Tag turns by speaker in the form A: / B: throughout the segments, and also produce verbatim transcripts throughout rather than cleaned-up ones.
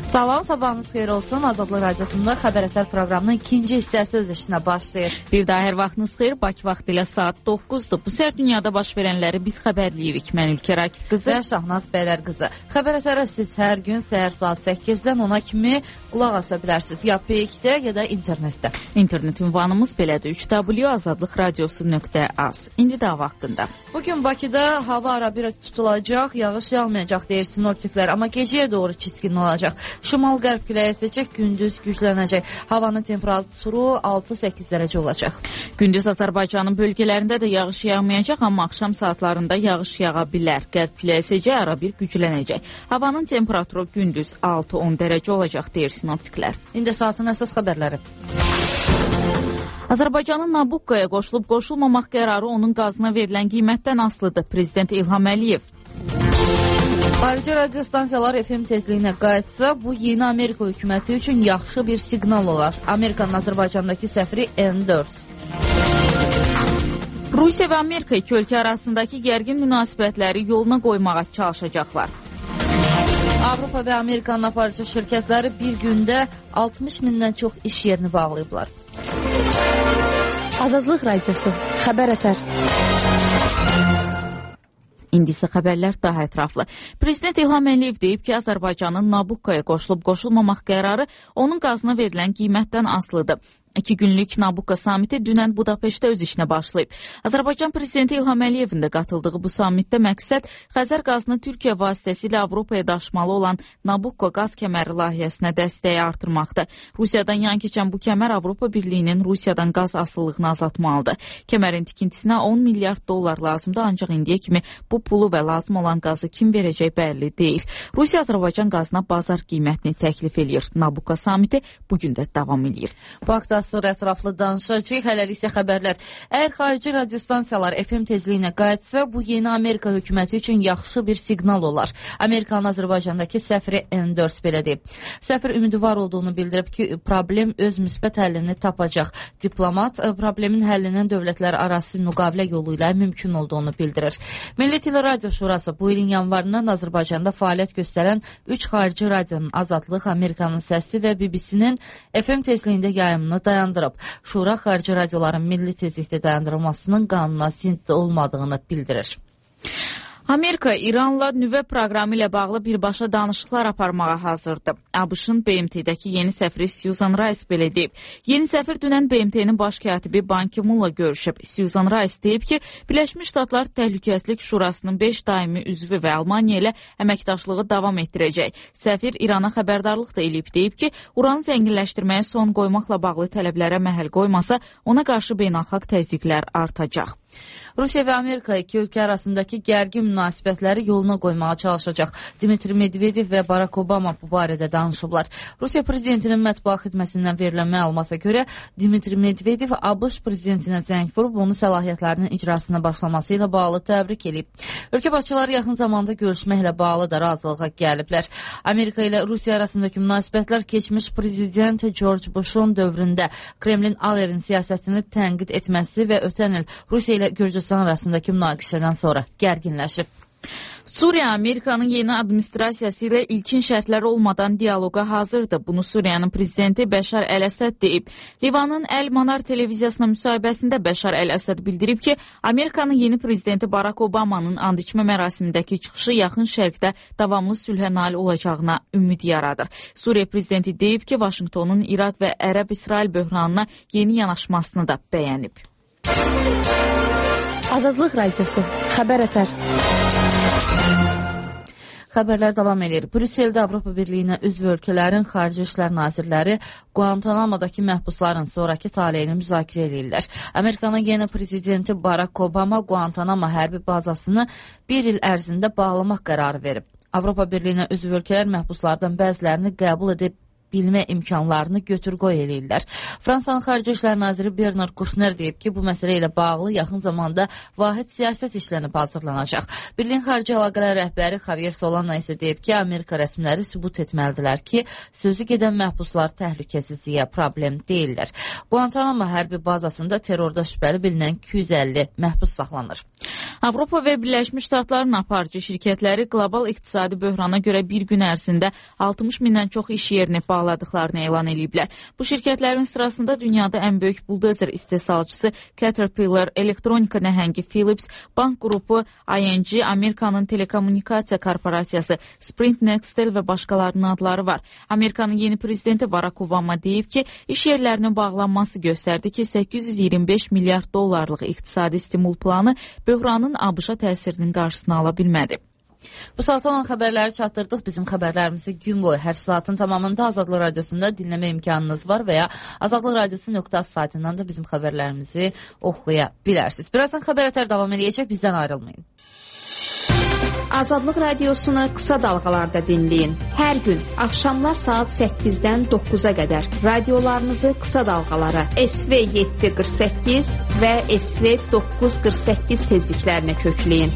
A: Salam, sabahınız xeyir olsun. Azadlıq Radiosunda Xəbər Əsər proqramının ikinci hissəsi öz işinə başlayır.
B: Bir daha hər vaxtınız xeyir. Bakı vaxtı ilə saat doqquzdur. Bu səhər dünyada baş verənləri biz xəbərləyirik. Mən Ülkər Akif qızı
A: və Şahnaz Bəylər qızı. Xəbər Əsərə siz hər gün səhər saat səkkizdən ona kimi qulaq asa bilərsiniz. Ya P iki-də, ya da internetdə.
B: İnternet ünvanımız belədir. üç w azadlıq radiosu nöqtə az. İndi də hava haqqında.
A: Bugün Bakıda hava arabir tutulacaq, yağış yağmayacaq deyir sinoptiklər, amma gecəyə doğru çiskin olacaq. Şimal-qərb küləyi əsəcək, gündüz güclənəcək. Havanın temperaturu altı səkkiz dərəcə olacaq.
B: Gündüz Azərbaycanın bölgələrində də yağış yağmayacaq, amma axşam saatlarında yağış yağa bilər. Qərb küləyi əsəcək, arabir güclənəcək. Havanın temperaturu gündüz altı on dərəcə olacaq deyir sinoptiklər.
A: İndi saatın əsas xəbərləri.
B: Azərbaycanın Nabukkaya qoşulub qoşulmamaq qərarı onun qazına verilən qiymətdən asılıdır. Prezident İlham Əliyev.
A: Xarici radiostansiyalar F M tezliyinə qayıtsa, bu yeni Amerika hökuməti üçün yaxşı bir siqnal olar. Amerikanın Azərbaycandakı səfiri N dörd.
B: Rusiya və Amerika iki ölkə arasındakı gərgin münasibətləri yoluna qoymağa çalışacaqlar.
A: Avropa və Amerikanın aparıcı şirkətləri bir gündə altmış mindən çox iş yerini bağlayıblar.
C: Azadlıq Radiosu, Xəbər Əsər.
B: İndi isə xəbərlər daha ətraflı. Prezident İlham Əliyev deyib ki, Azərbaycanın Nabukkaya qoşulub qoşulmamaq qərarı onun qazına verilən qiymətdən asılıdır. İki günlük Nabukka samiti dünən Budapeştdə öz işinə başlayıb. Azərbaycan prezidenti İlham Əliyevin də katıldığı bu samitdə məqsəd Xəzər qazını Türkiyə vasitəsilə Avropaya daşımalı olan Nabukko qaz kəməri layihəsinə dəstəyi artırmaqdır. Rusiyadan yan keçən bu kəmər Avropa Birliyinin Rusiyadan qaz asılılığını azaltmalıdır. Kəmərin tikintisinə on milyard dollar lazımdır, ancaq indiyə kimi bu pulu və lazım olan qazı kim verəcək bəlli deyil. Rusiya Azərbaycan qazına bazar qiymətini təklif eləyir. Nabukka samiti bugün də davam eləyir.
A: Bakıda sonra ətraflı danışacağıq. Hələlik isə xəbərlər. Əgər xarici radiostansiyalar F M tezliyinə qayıtsa, bu yeni Amerika hökuməti üçün yaxşı bir siqnal olar. Amerikanın Azərbaycandakı səfiri N dörd belə deyib. Səfir ümidvar olduğunu bildirib ki, problem öz müsbət həllini tapacaq. Diplomat problemin həllinin dövlətlər arası müqavilə yolu ilə mümkün olduğunu bildirir. Milli Teleradio Şurası bu ilin yanvarından Azərbaycanda fəaliyyət göstərən üç xarici radionun Azadlıq, Amerikanın Səsi və B B C-nin F M tezliyində yayımını dayandırıb. Şura xarici radioların milli tezlikdə dayandırılmasının qanuna zidd olmadığını bildirir.
B: Amerika İranla nüvə proqramı ilə bağlı birbaşa danışıqlar aparmağa hazırdır. ABŞ-ın B M T-dəki yeni səfiri Susan Rice belə deyib. Yeni səfir dünən B M T-nin baş katibi Ban Ki-moonla görüşüb. Susan Rice deyib ki, Birləşmiş Ştatlar Təhlükəsizlik Şurasının beş daimi üzvü və Almaniya ilə əməkdaşlığı davam etdirəcək. Səfir İrana xəbərdarlıq da eləyib, deyib ki, uranı zənginləşdirməyə son qoymaqla bağlı tələblərə məhəl qoymasa, ona qarşı beynəlxalq təzyiqlər artacaq.
A: Rusiya və Amerika iki ölkə arasındakı gərgin münasibətləri yoluna qoymağa çalışacaq. Dmitri Medvedev və Barack Obama bu barədə danışıblar. Rusiya prezidentinin mətbuat xidməsindən verilən məlumata görə Dmitri Medvedev ABŞ prezidentinə zəng vurub onu səlahiyyətlərinin icrasına başlaması ilə bağlı təbrik edib. Ölkə başçıları yaxın zamanda görüşməklə bağlı da razılığa gəliblər. Amerika ilə Rusiya arasındakı münasibətlər keçmiş prezident George Bush'un dövründə Kremlin Aliyevin siyasətini tənqid etməsi və ötən il Rusiya ilə Gürcüstan arasındakı münaqişədən sonra gərginləşib.
B: Suriya Amerikanın yeni administrasiyası ilə ilkin şərtlər olmadan dialoqa hazırdır. Bunu Suriyanın prezidenti Bəşar Əl-Əsəd deyib. Livanın Əl-Manar televiziyasına müsahibəsində Bəşar Əl-Əsəd bildirib ki, Amerikanın yeni prezidenti Barack Obama'nın and içmə mərasimindəki çıxışı yaxın şərqdə davamlı sülhə nail olacağına ümid yaradır. Suriya prezidenti deyib ki, Vaşinqtonun İraq və Ərəb-İsrail böhranına yeni yanaşmasını da bəyənib.
C: Azadlıq Radiosu, Xəbər Əsər.
A: Xəbərlər davam edir. Brüsseldə Avropa Birliyinə üzv ölkələrin xarici işlər nazirləri Guantanamo'dakı məhbusların sonraki taleyini müzakirə edirlər. Amerikanın yeni prezidenti Barack Obama Guantanamo hərbi bazasını bir il ərzində bağlamaq qərarı verib. Avropa Birliyinə üzv ölkələr məhbuslardan bəzilərini qəbul edib bilmə imkanlarını götür-qoy eləyirlər. Fransanın Xarici İşlər naziri Bernard Kouchner deyib ki, bu məsələ ilə bağlı yaxın zamanda vahid siyasət işlənib hazırlanacaq. Birliyin Xarici Əlaqələr rəhbəri Javier Solana isə deyib ki, Amerika rəsmiləri sübut etməlidirlər ki, sözü gedən məhbuslar təhlükəsizliyə problem deyirlər. Guantanamo hərbi bazasında terrorda şübhəli bilinən iki yüz əlli məhbus saxlanır.
B: Avropa və Birləşmiş Ştatların aparıcı şirkətləri qlobal iqtisadi böhrana görə bir gün ərzində altmış mindən çox iş yerini bağladıqlarını elan ediblər. Bu şirkətlərin sırasında dünyada ən böyük buldozer istehsalçısı Caterpillar, elektronika nəhəngi Philips, bank qrupu I N G, Amerikanın telekommunikasiya korporasiyası Sprint, Nextel və başqalarının adları var. Amerikanın yeni prezidenti Barack Obama deyib ki, iş yerlərinin bağlanması göstərdi ki, səkkiz yüz iyirmi beş milyard dollarlıq iqtisadi stimul planı böhranın ABŞ-a təsirinin qarşısını ala bilmədi.
A: Bu saata olan xəbərləri çatdırdıq. Bizim xəbərlərimizi gün boyu hər saatın tamamında Azadlıq Radiosunda dinləmə imkanınız var və ya azadlıq radiosu nöqtə az saytından da bizim xəbərlərimizi oxuya bilərsiniz. Birazdan xəbər ətər davam edəcək, bizdən ayrılmayın.
C: Azadlıq Radiosunu qısa dalğalarda dinləyin. Hər gün axşamlar saat səkkizdən doqquza qədər radiolarınızı qısa dalğalara S V yeddi qırx səkkiz və S V doqquz qırx səkkiz tezliklərinə kökləyin.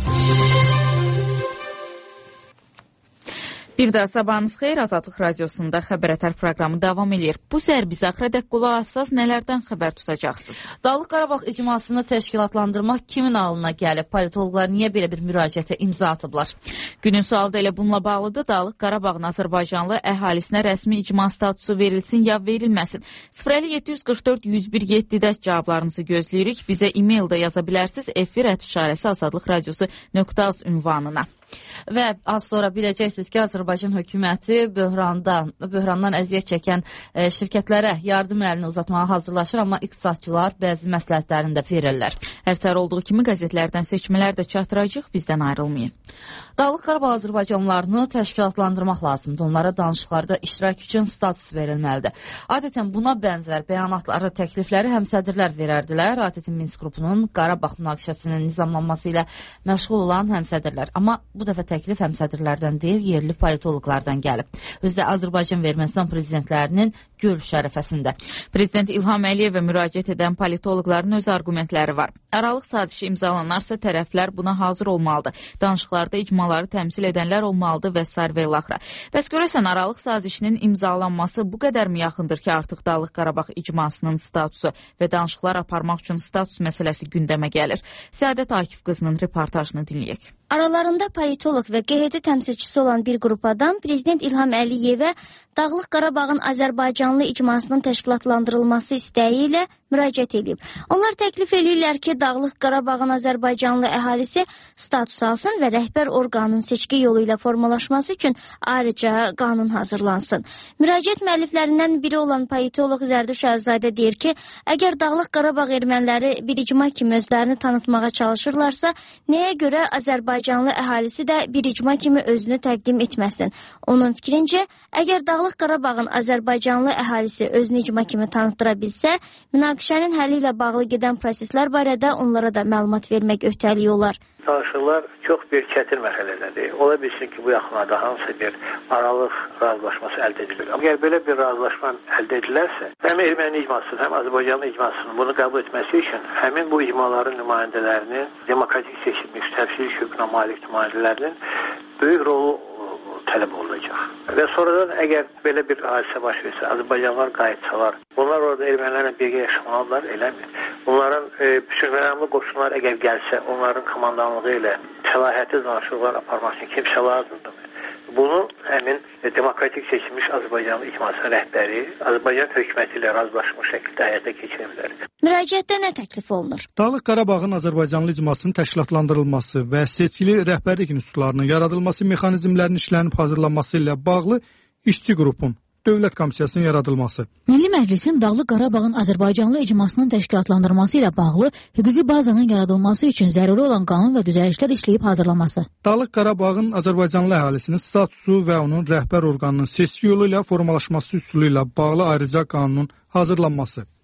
B: Bir daha sabahınız xeyir, Azadlıq Radiosunda Xəbər Ətər proqramı davam edir. Bu səhər biz axıradək qulaq assaz nələrdən xəbər tutacaqsınız?
A: Dağlıq Qarabağ icmasını təşkilatlandırmaq kimin alına gəlib? Politologlar niyə belə bir müraciətə imza atıblar?
B: Günün sualı da elə bununla bağlıdır. Dağlıq Qarabağın Azərbaycanlı əhalisinə rəsmi icma statusu verilsin ya verilməsin? sıfır əlli yeddi yüz qırx dörd yüz bir yeddidə cavablarınızı gözləyirik. Bizə e-mail də yaza bilərsiniz. Efir ət işarəsi azadlıq radiosu nöqtə az ünvanına.
A: Və az sonra biləcəksiniz ki, Azərbaycan hökuməti böhranda, böhrandan əziyyət çəkən e, şirkətlərə yardım əlini uzatmağa hazırlaşır, amma iqtisadçılar bəzi məsləhətlərini də verirlər.
B: Hər səhər olduğu kimi qəzetlərdən seçmələr də çatdıracaq, bizdən ayrılmayın.
A: Dağlıq Qarabağ azərbaycanlılarını təşkilatlandırmaq lazımdır. Onlara danışıqlarda iştirak üçün status verilməlidir. Adətən buna bənzər bəyanatları, təklifləri həmsədrlər verərdilər. Adətən Minsk qrupunun Qarabağ münaqişəsinin nizamlanması ilə məşğul olan həmsədrlər. Amma bu dəfə təklif həmsədrlərdən deyil, yerli politologlardan gəlib. Özdə Azərbaycan və Ermənistan prezidentlərinin görüş ərəfəsində.
B: Prezident İlham Əliyevə müraciət edən politologların öz arqumentləri var. Aralıq sazişi imzalanarsa tərəflər buna hazır olmalıdır. Danışıqlarda icmaları təmsil edənlər olmalıdır və s. və ilaxıra. Bəs görəsən Aralıq sazişinin imzalanması bu qədərmi yaxındır ki, artıq Dağlıq Qarabağ icmasının statusu və danışıqlar aparmaq üçün status məsələsi gündəmə gəlir. Səadət Akif qızının reportajını dinləyək.
D: Aralarında politolog və Q H D təmsilçisi olan bir qrup adam Prezident İlham Əliyevə Dağlıq Qarabağın Azərbaycanlı icmasının təşkilatlandırılması istəyi ilə müraciət edib. Onlar təklif edirlər ki, Dağlıq Qarabağın Azərbaycanlı əhalisi status alsın və rəhbər orqanın seçki yolu ilə formalaşması üçün ayrıca qanun hazırlansın. Müraciət müəlliflərindən biri olan politolog Zərduş Əlizadə deyir ki, əgər Dağlıq Qarabağ erməniləri bir icma kimi özlərini tanıtmağa çalışırlarsa, nəyə görə Azərbaycanlı əhalisi də bir icma kimi özünü təqdim etməsin? Onun fikrincə, əgər Dağlıq Qarabağın Azərbaycanlı əhalisi özünü icma kimi tanıtdıra bilsə, münaqişənin həlli ilə bağlı gedən proseslər barədə onlara da məlumat vermək öhdəliyi olar.
E: Danışıqlar çox bir çətin məsələdir. Ola bilsin ki, bu yaxınlarda hansısa bir aralıq razılaşması əldə edilir. Əgər belə bir razılaşma əldə edilərsə, həm erməni icmasının, həm Azərbaycanlı icmasının bunu qəbul etməsi üçün həmin bu icmaların nümayəndələrinin, demokratik seçilmiş təmsil hüququna malik nümayəndələrinin böyük rolu tələb olunacaq. Və sonradan əgər belə bir hadisə baş versə, Azərbaycanlılar qayıtsalar, onlar orada ermənilərlə birgə yaşamalılar, eləmir. Onların e, sülhməramlı qoşunlar əgər gəlsə, onların komandanlığı ilə səlahiyyətli danışıqlar aparmaq üçün kimsə lazımdır. Bunu həmin e, demokratik seçilmiş Azərbaycanlı icmasının rəhbəri Azərbaycan hökuməti ilə razılaşmış şəkildə həyata keçirə bilər.
D: Müraciətdə nə təklif olunur?
F: Dağlıq Qarabağın Azərbaycanlı icmasının təşkilatlandırılması və seçili rəhbərlik institutlarının yaradılması mexanizmlərinin işlənib hazırlanması ilə bağlı işçi qrupun Dövlət Komissiyasının yaradılması.
G: Milli Məclisin Dağlıq Qarabağın Azərbaycanlı icmasının təşkilatlandırılması ilə bağlı hüquqi bazanın yaradılması üçün zəruri olan qanun və düzəlişlər işləyib hazırlanması.
F: Dağlıq Qarabağın Azərbaycanlı əhalisinin statusu və onun rəhbər orqanının seçki yolu ilə formalaşması üsulu ilə bağlı ayrıca qanunun hazırlanması.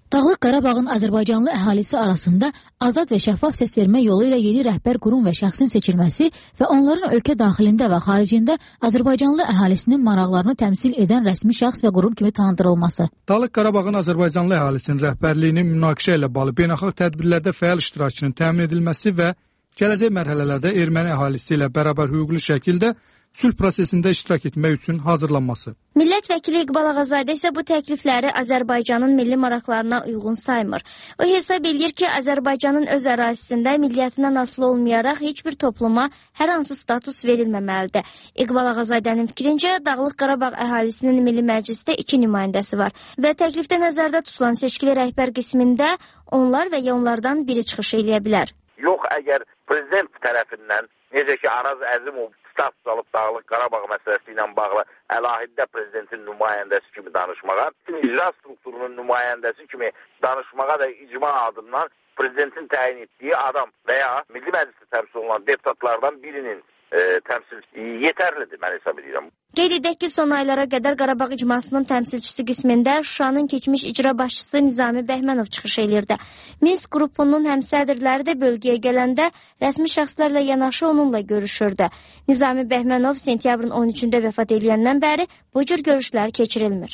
G: Dağlıq Qarabağın Azərbaycanlı əhalisi arasında azad və şəffaf səs vermə yolu ilə yeni rəhbər qurum və şəxsin seçilməsi və onların ölkə daxilində və xaricində Azərbaycanlı əhalisinin maraqlarını təmsil edən rəsmi şəxs və qurum kimi tanıdırılması.
F: Dağlıq Qarabağın Azərbaycanlı əhalisinin rəhbərliyinin münaqişə ilə bağlı beynəlxalq tədbirlərdə fəal iştirakının təmin edilməsi və gələcək mərhələlərdə erməni əhalisi ilə bərabər hüquqlu şəkildə sülh prosesində iştirak etmək üçün hazırlanması.
D: Millət vəkili İqbal Ağazadə isə bu təklifləri Azərbaycanın milli maraqlarına uyğun saymır. O hesab edir ki, Azərbaycanın öz ərazisində milliyyətindən asılı olmayaraq heç bir topluma hər hansı status verilməməlidir. İqbal Ağazadənin fikrincə, Dağlıq Qarabağ əhalisinin Milli Məclisdə iki nümayəndəsi var və təklifdə nəzərdə tutulan seçkili rəhbər qismində onlar və ya onlardan biri çıxış eləyə bilər.
H: Yox, əgər prezident tərəfindən, necə ki, Araz Əzimov status alıb Dağlıq Qarabağ məsələsi ilə bağlı əlahiddə prezidentin nümayəndəsi kimi danışmağa, icra strukturunun nümayəndəsi kimi danışmağa da icma adından prezidentin təyin etdiyi adam və ya Milli Məclisdə təmsil olunan deputatlardan birinin e, təmsil yetərlidir, mən hesab edirəm.
D: Qeyd edək ki, son aylara qədər Qarabağ icmasının təmsilçisi qismində Şuşanın keçmiş icra başçısı Nizami Bəhmənov çıxış elirdi. Minsk qrupunun həmsədrləri də bölgəyə gələndə rəsmi şəxslərlə yanaşı onunla görüşürdü. Nizami Bəhmənov sentyabrın on üçündə vəfat edəndən bəri bu cür görüşlər keçirilmir.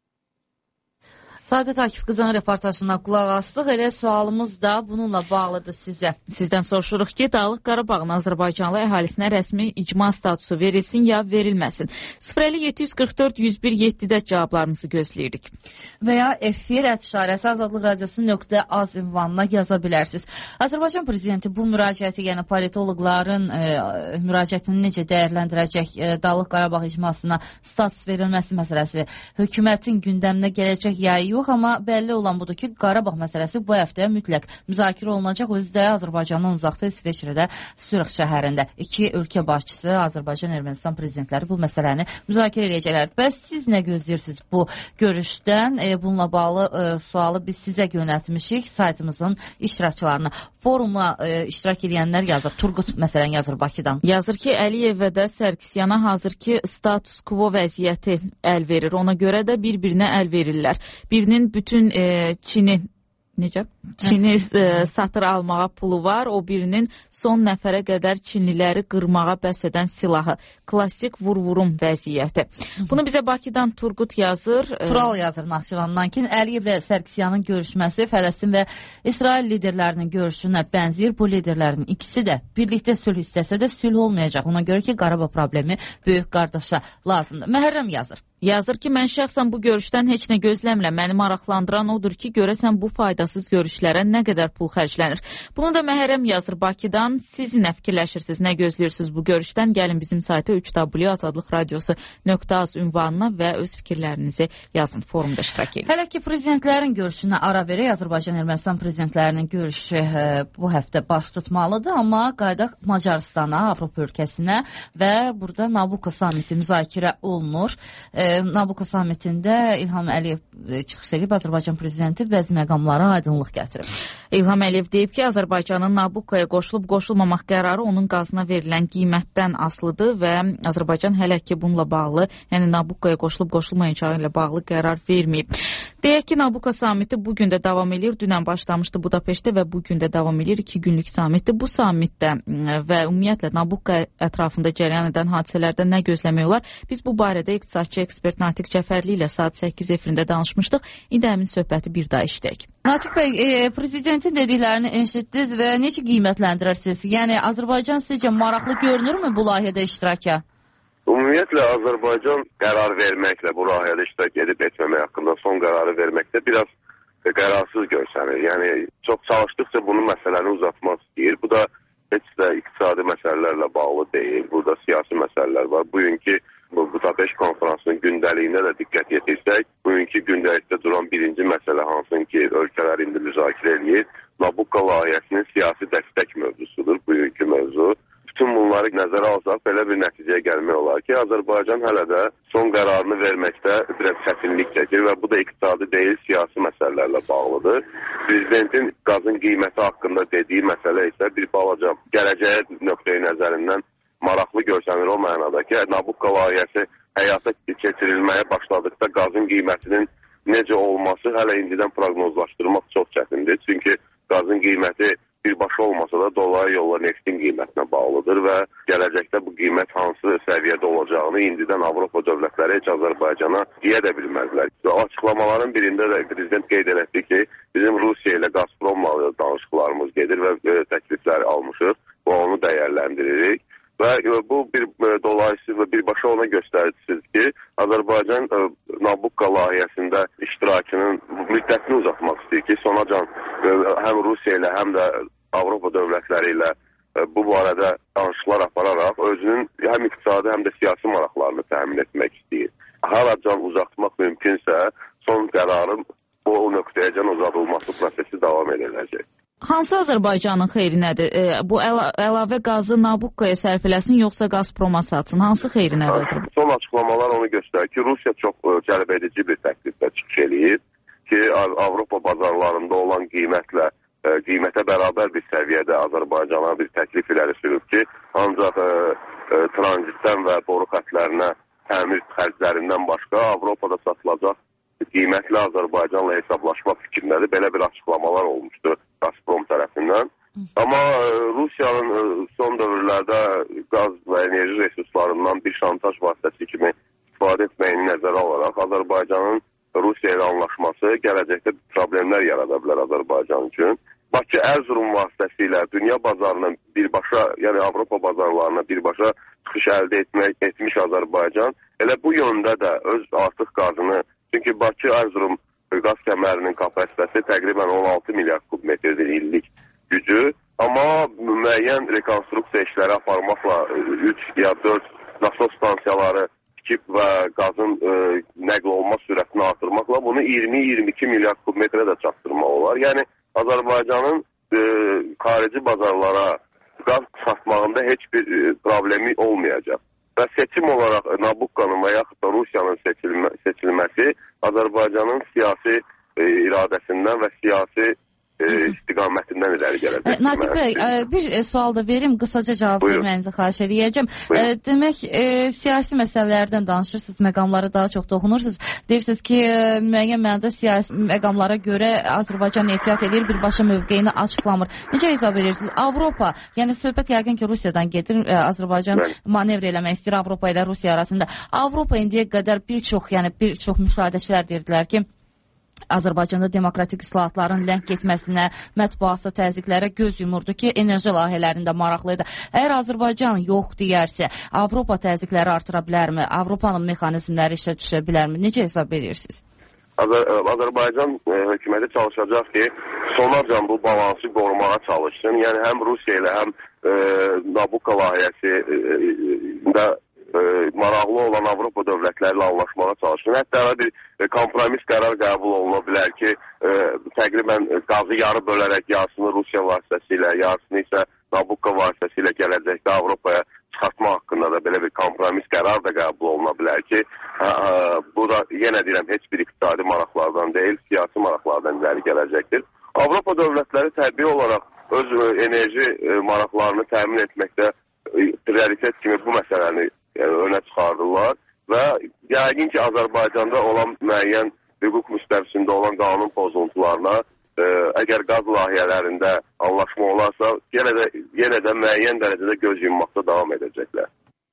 A: Saadət Akif qızının reportajına qulaq astıq. Elə sualımız da bununla bağlıdır sizə.
B: Sizdən soruşuruq ki, Dağlıq Qarabağın Azərbaycanlı əhalisinə rəsmi icma statusu verilsin ya verilməsin. sıfır elli yeddi yüz qırx dörd yüz bir yeddidə cavablarınızı gözləyirik.
A: Və ya efir ətişarəsi azadlıq radiosu nöqtə az ünvanına yaza bilərsiniz. Azərbaycan prezidenti bu müraciəti, yəni politoloqların e, müraciətini necə dəyərləndirəcək, e, Dağlıq Qarabağ icmasına status verilməsi məsələsi hökumətin gündəminə gələcək ya yox, amma bəlli olan budur ki, Qarabağ məsələsi bu həftəyə mütləq müzakirə olunacaq. Özü də Azərbaycandan uzaqda İsveçrədə Sürx şəhərində iki ölkə başçısı, Azərbaycan, Ermənistan prezidentləri bu məsələni müzakirə edəcəklər. Bəs siz nə gözləyirsiniz bu görüşdən? E, bununla bağlı e, sualı biz sizə yönəltmişik saytımızın iştirakçılarına. Foruma e, iştirak edənlər yazır. Turqut məsələn yazır Bakıdan.
B: Yazır ki, Əliyevə də Sərkisyana hazır ki, status quo vəziyyəti əl verir. Ona görə də bir-birinə əl verirlər. Birinin bütün e, Çini necə? Çini e, satır almağa pulu var, o birinin son nəfərə qədər Çinliləri qırmağa bəs edən silahı. Klassik vur-vurum vəziyyəti. Bunu bizə Bakıdan Turqut yazır.
A: Tural yazır Naxçıvandan ki, Əliyevlə Sərkisyanın görüşməsi Fələstin və İsrail liderlərinin görüşünə bənzəyir. Bu liderlərin ikisi də birlikdə sülh istəsə də sülh olmayacaq. Ona görə ki, Qarabağ problemi böyük qardaşa lazımdır. Məhərrəm yazır.
B: Yazır ki, mən şəxsən bu görüşdən heç nə gözləmirəm. Məni maraqlandıran odur ki, görəsən bu faydasız görüşlərə nə qədər pul xərclənir. Bunu da Məhərrəm yazır Bakıdan. Siz nə fikirləşirsiniz, nə gözləyirsiniz bu görüşdən? Gəlin bizim saytı üç w azadlıq radiosu nöqtə az ünvanına və öz fikirlərinizi yazın, forumda iştirak edin.
A: Hələ ki, prezidentlərin görüşünə ara verək. Azərbaycan, Ermənistan prezidentlərinin görüşü e, bu həftə baş tutmalıdır, amma qaydaq Macaristana, Avropa ölkəsinə və burada Nabucco samiti müzakirə olunur. E, Nabucco samitində İlham Əliyev çıxış edib, Azərbaycan prezidenti bəzi məqamlara aydınlıq gətirib.
B: İlham Əliyev deyib ki, Azərbaycanın Nabuccoya qoşulub qoşulmamaq qərarı onun qazına verilən qiymətdən asılıdır və Azərbaycan hələ ki bununla bağlı, yəni Nabuccoya qoşulub qoşulmayacağı ilə bağlı qərar verməyib. Deyək ki, Nabucco samiti bugün də davam edir. Dünən başlamışdı Budapeştdə və bugün də davam edir. İki günlük samitdir. Bu samitdə və ümumiyyətlə Nabucco ətrafında cərəyan edən hadisələrdə nə gözləmək olar? Biz bu barədə iqtisadçı ekspert Natiq Cəfərli ilə saat səkkiz efirində danışmışdıq. İndi həmin söhbəti bir daha işləyək.
A: Natiq bəy, e, prezidentin dediklərini eşitdiniz və necə qiymətləndirirsiniz? Yəni Azərbaycan sizcə maraqlı görünürmü bu layihədə iştiraka?
I: Ümumiyyətlə, Azərbaycan qərar verməklə bu layihədə iştirak edib etməmək haqqında son qərarı verməkdə biraz qərarsız görsənir. Yəni, çox çalışdıqca bunu məsələni uzatmaq istəyir. Bu da heç də iqtisadi məsələlərlə bağlı deyil. Burada siyasi məsələlər var. Bugünkü bu Budapeşt konferansının gündəliyinə də diqqət yetirsək, bugünkü gündəlikdə duran birinci məsələ hansın ki, ölkələr indi müzakirə edir. Nabucco layihəsinin siyasi dəstək mövzusudur bugünkü mövzu. Bütün bunları nəzərə alsaq, belə bir nəticəyə gəlmək olar ki, Azərbaycan hələ də son qərarını verməkdə biraz çətinlik çəkir və bu da iqtisadi deyil, siyasi məsələlərlə bağlıdır. Prezidentin qazın qiyməti haqqında dediyi məsələ isə bir balaca gələcəyə nöqteyi nəzərindən maraqlı görsənir o mənada ki, Nabucco layihəsi həyata keçirilməyə başladıqda qazın qiymətinin necə olması hələ indidən proqnozlaşdırmaq çox çətindir. Çünki qazın qiyməti birbaşa olmasa da dolayı yolla neftin qiymətinə bağlıdır və gələcəkdə bu qiymət hansı səviyyədə olacağını indidən Avropa dövlətləri heç Azərbaycana deyə də bilməzlər. Və açıqlamaların birində də prezident qeyd etdi ki, bizim Rusiya ilə Gazpromla danışıqlarımız gedir və təkliflər almışıq və onu dəyərləndiririk. Və bu bir dolayısıyla və birbaşa ona göstəricisiz ki, Azərbaycan Nabucco layihəsində iştirakının müddətini uzatmaq istəyir ki, sonacan həm Rusiya ilə, həm də Avropa dövlətləri ilə bu barədə danışıqlar apararaq özünün həm iqtisadi, həm də siyasi maraqlarını təmin etmək istəyir. Halacan uzatmaq mümkünsə, son qərarın o nöqtəyəcən uzadılması prosesi davam ediləcək.
B: Hansı Azərbaycanın xeyri nədir? E, bu əla əlavə qazı Nabuccoya sərf eləsin, yoxsa Gazproma satsın? Hansı xeyri nədir Azərbaycan?
I: Son açıqlamalar onu göstərir ki, Rusiya çox cəlb edici bir təkliflə çıxış eləyir ki, Avropa bazarlarında olan qiymətlə e, qiymətə bərabər bir səviyyədə Azərbaycana bir təklif irəli sürüb ki, ancaq e, e, tranzitdən və boru xətlərinə təmir xərclərindən başqa Avropada satılacaq qiymətlə Azərbaycanla hesablaşmaq fikrindədir. Belə bir açıqlamalar olmuşdu Gazprom tərəfindən. Amma Rusiyanın son dövrlərdə qaz və enerji resurslarından bir şantaj vasitəsi kimi istifadə etməyini nəzərə alaraq Azərbaycanın Rusiya ilə anlaşması gələcəkdə problemlər yarada bilər Azərbaycan üçün. Bakı Erzurum vasitəsilə dünya bazarına birbaşa, yəni Avropa bazarlarına birbaşa çıxış əldə etmək, etmiş Azərbaycan elə bu yöndə də öz artıq qazını, çünki Bakı Erzurum qaz kəmərinin kapasitəsi təqribən on altı milyard kubmetrdir illik gücü, amma müəyyən rekonstruksiya işləri aparmaqla üç ya dörd nasos stansiyaları tikib və qazın e, nəql olma sürətini artırmaqla bunu iyirmi iyirmi iki milyard kubmetrə də çatdırmaq olar. Yəni Azərbaycanın e, xarici bazarlara qaz satmağında heç bir e, problemi olmayacaq. Və seçim olaraq Nabucco'nun və yaxud da Rusiyanın seçilmə, seçilməsi Azərbaycanın siyasi e, iradəsindən və siyasi e, istiqamətindən irəli gələcək.
A: Natiq bəy, bir sual da verim, qısaca cavab verməyinizi xahiş edəcəm. Demək, e, siyasi məsələlərdən danışırsınız, məqamlara daha çox toxunursunuz. Deyirsiniz ki, müəyyən mənada siyasi məqamlara görə Azərbaycan ehtiyat edir, birbaşa mövqeyini açıqlamır. Necə hesab edirsiniz? Avropa, yəni söhbət yəqin ki, Rusiyadan gedir, Azərbaycan manevr eləmək istəyir Avropa ilə Rusiya arasında. Avropa indiyə qədər bir çox, yəni bir çox müşahidəçilər deyirdilər ki, Azərbaycanda demokratik islahatların ləng getməsinə, mətbuatı təzyiqlərə göz yumurdu ki, enerji layihələrində maraqlıydı. Əgər Azərbaycan yox deyərsə, Avropa təzyiqləri artıra bilərmi? Avropanın mexanizmləri işə düşə bilərmi? Necə hesab edirsiniz?
I: Azər Azərbaycan e, hökuməti çalışacaq ki, sonacan bu balansı qorumağa çalışsın. Yəni həm Rusiya ilə, həm e, Nabucco layihəsi e, də e, maraqlı olan Avropa dövlətləri ilə anlaşmağa çalışsın. Hətta bir e, kompromis qərar qəbul oluna bilər ki, e, təqribən qazı yarı bölərək yarısını Rusiya vasitəsilə, yarısını isə Nabucco vasitəsilə gələcəkdə Avropaya çıxartma haqqında da belə bir kompromis qərar da qəbul oluna bilər ki, ə, ə, bu da yenə deyirəm heç bir iqtisadi maraqlardan deyil, siyasi maraqlardan irəli gələcəkdir. Avropa dövlətləri təbii olaraq öz ə, enerji ə, maraqlarını təmin etməkdə ə, prioritet kimi bu məsələni yəni, önə çıxardırlar və yəqin ki, Azərbaycanda olan müəyyən hüquq müstəvisində olan qanun pozuntularına ə, əgər qaz layihələrində anlaşma olarsa, yenə də, yenə də müəyyən dərəcədə göz yummaqda davam edəcəklər.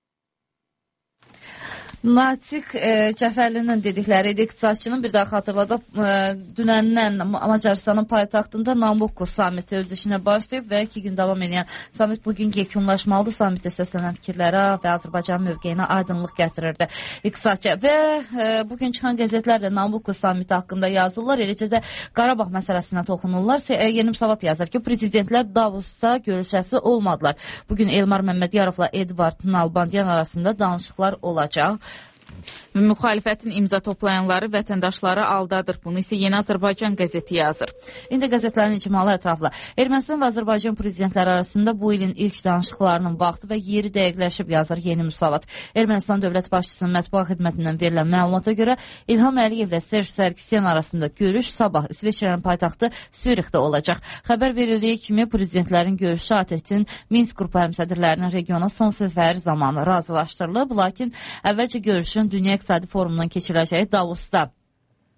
A: Natiq e, Cəfərlinin dedikləri idi, iqtisadçının bir daha xatırladıb, e, dünəndən Macarıstanın paytaxtında Nabucco samiti öz işinə başlayıb və iki gün davam edən samit bugün yekunlaşmalıdır. Samitə səslənən fikirlərə və Azərbaycan mövqeyinə aydınlıq gətirirdi iqtisadçı. Və e, bugün çıxan qəzetlər də Nabucco samiti haqqında yazırlar, eləcə də Qarabağ məsələsinə toxunurlar. E, Yeni Müsavat yazır ki, prezidentlər Davosda görüşəsi olmadılar. Bugün Elmar Məmmədiyarovla Edvard Nalbandyan arasında danışıqlar olacaq.
B: Müxalifətin imza toplayanları vətəndaşları aldadır. Bunu isə Yeni Azərbaycan qəzeti yazır.
A: İndi qəzetlərin icmalı ətraflı. Ermənistan və Azərbaycan prezidentləri arasında bu ilin ilk danışıqlarının vaxtı və yeri dəqiqləşib yazır Yeni Müsavat. Ermənistan dövlət başçısının mətbuat xidmətindən verilən məlumata görə İlham Əliyev və Serj Sarkisyan arasında görüş sabah İsveçrənin paytaxtı Sürixdə olacaq. Xəbər verildiyi kimi prezidentlərin görüşü ATƏT-in Minsk qrupu həmsədrlərinin regiona son səfəri zamanı razılaşdırılıb, lakin əvvəlcə görüşün Dünya İqtisadi Forumundan keçiriləcəyi Davosda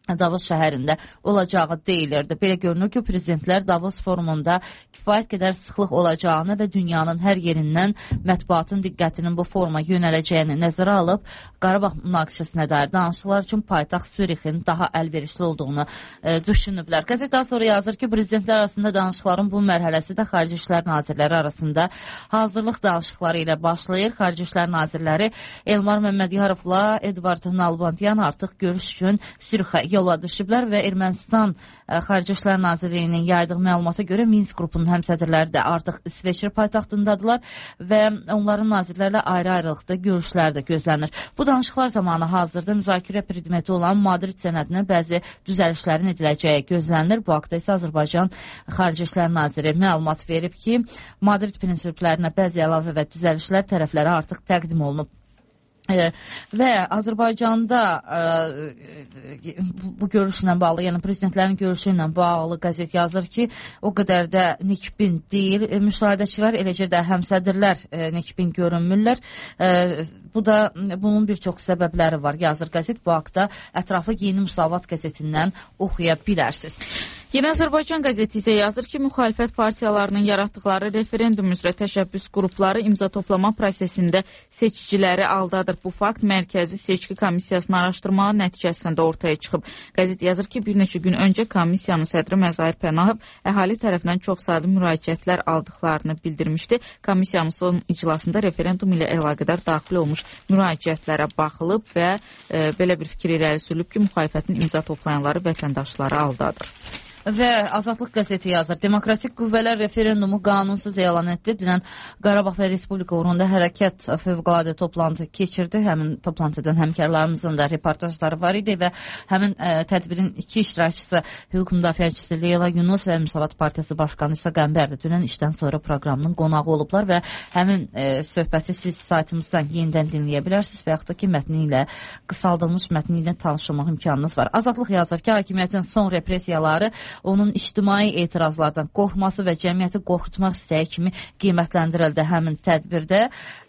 A: Davos şəhərində olacağı deyilirdi. Belə görünür ki, prezidentlər Davos forumunda kifayət qədər sıxlıq olacağını və dünyanın hər yerindən mətbuatın diqqətinin bu foruma yönələcəyini nəzərə alıb, Qarabağ münaqişəsinə dair danışıqlar üçün paytaxt Sürixin daha əlverişli olduğunu e, düşünüblər. Qəzet daha sonra yazır ki, prezidentlər arasında danışıqların bu mərhələsi də Xarici İşlər Nazirləri arasında hazırlıq danışıqları ilə başlayır. Xarici İşlər Nazirləri Elmar Məmmədyarovla Edvard Nalbantyan artıq görüş üçün Sürixə yola düşüblər və Ermənistan Xarici İşlər Nazirliyinin yaydığı məlumata görə Minsk qrupunun həmsədrləri də artıq İsveçrə paytaxtındadılar və onların nazirlərlə ayrı-ayrılıqda görüşləri də gözlənir. Bu danışıqlar zamanı hazırda müzakirə predmeti olan Madrid sənədinə bəzi düzəlişlərin ediləcəyi gözlənilir. Bu haqda isə Azərbaycan Xarici İşlər Naziri məlumat verib ki, Madrid prinsiplərinə bəzi əlavə və düzəlişlər tərəflərə artıq təqdim olunub. Və Azərbaycanda e, bu görüşlə bağlı, yəni prezidentlərin görüşü ilə bağlı qəzet yazır ki, o qədər də nikbin deyil. E, müşahidəçilər, eləcə də həmsədrlər e, nikbin görünmürlər. E, bu da bunun bir çox səbəbləri var, yazır qəzet. Bu haqda ətrafı Yeni Müsavat qəzetindən oxuya bilərsiniz.
B: Yeni Azərbaycan qəzeti isə yazır ki, müxalifət partiyalarının yaratdıqları referendum üzrə təşəbbüs qrupları imza toplama prosesində seçiciləri aldadır. Bu fakt Mərkəzi Seçki Komissiyasının araşdırmağı nəticəsində ortaya çıxıb. Qəzet yazır ki, bir neçə gün öncə komissiyanın sədri Məzahir Pənahov əhali tərəfindən çox sayda müraciətlər aldıqlarını bildirmişdi. Komissiyanın son iclasında referendum ilə əlaqədar daxil olmuş müraciətlərə baxılıb və e, belə bir fikir irəli sürülüb ki, müxalifətin imza toplayanları vətəndaşları aldadır.
A: Və Azadlıq qəzeti yazır. Demokratik qüvvələr referendumu qanunsuz elan etdi. Dünən Qarabağ və Respublika uğrunda hərəkət fövqəladə toplantı keçirdi. Həmin toplantıdan həmkarlarımızın da reportajları var idi və həmin ə, tədbirin iki iştirakçısı hüquq müdafiəçisi Leyla Yunus və Müsavat Partiyası Başqanı İsa Qəmbər də dünən işdən sonra proqramının qonağı olublar və həmin ə, söhbəti siz saytımızdan yenidən dinləyə bilərsiniz və yaxud da ki, mətni ilə, qısaldılmış mətni ilə tanışmaq imkanınız var. Azadlıq yazır ki, hakimiyyətin son repressiyaları onun ictimai etirazlardan qorxması və cəmiyyəti qorxutmaq istəyi kimi qiymətləndirildi həmin tədbirdə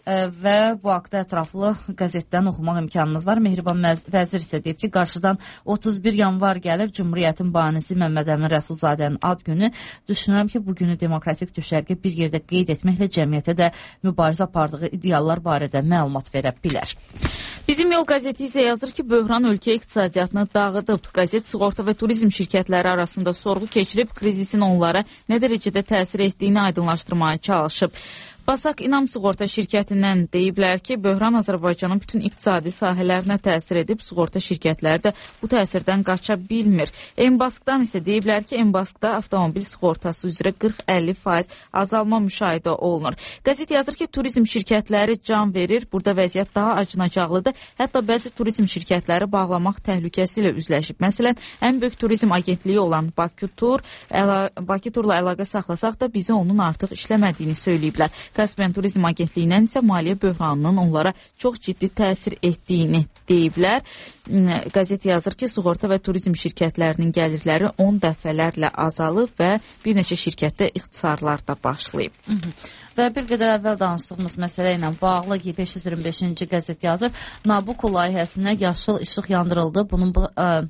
A: və bu haqda ətraflı qəzetdən oxumaq imkanınız var. Mehriban Vəzir isə deyib ki, qarşıdan otuz bir yanvar gəlir, Cumhuriyyətin banisi Məmməd Əmin Rəsulzadənin ad günü. Düşünürəm ki, bu günü demokratik düşərgə bir yerdə qeyd etməklə cəmiyyətə də mübarizə apardığı ideallar barədə məlumat verə bilər.
B: Bizim Yol qəzeti isə yazır ki, böhran ölkə iqtisadiyyatını dağıdıb. Qəzet sığorta və turizm şirkətləri arasında sorğu keçirib, krizisin onlara nə dərəcədə təsir etdiyini aydınlaşdırmaya çalışıb. Basak İnam Sığorta şirkətindən deyiblər ki, böhran Azərbaycanın bütün iqtisadi sahələrinə təsir edib, sığorta şirkətləri də bu təsirdən qaça bilmir. Embaskdan isə deyiblər ki, Embaskda avtomobil sığortası üzrə qırx əlli faiz azalma müşahidə olunur. Qəzet yazır ki, turizm şirkətləri can verir, burada vəziyyət daha acınacaqlıdır. Hətta bəzi turizm şirkətləri bağlamaq təhlükəsi ilə üzləşib. Məsələn, ən böyük turizm agentliyi olan Bakı Tur, əla, Bakı Turla əlaqə saxlasaq da bizə onun artıq işləmədiyini söyləyiblər. Kaspian Turizm Agentliyindən isə maliyyə böhranının onlara çox ciddi təsir etdiyini deyiblər. Qəzet yazır ki, sığorta və turizm şirkətlərinin gəlirləri on dəfələrlə azalıb və bir neçə şirkətdə ixtisarlar da başlayıb.
A: Hı -hı. Və bir qədər əvvəl danışdığımız məsələ ilə bağlı beş yüz iyirmi beşinci qəzet yazır. Nabucco layihəsinə yaşıl işıq yandırıldı. Bunun bu... Ə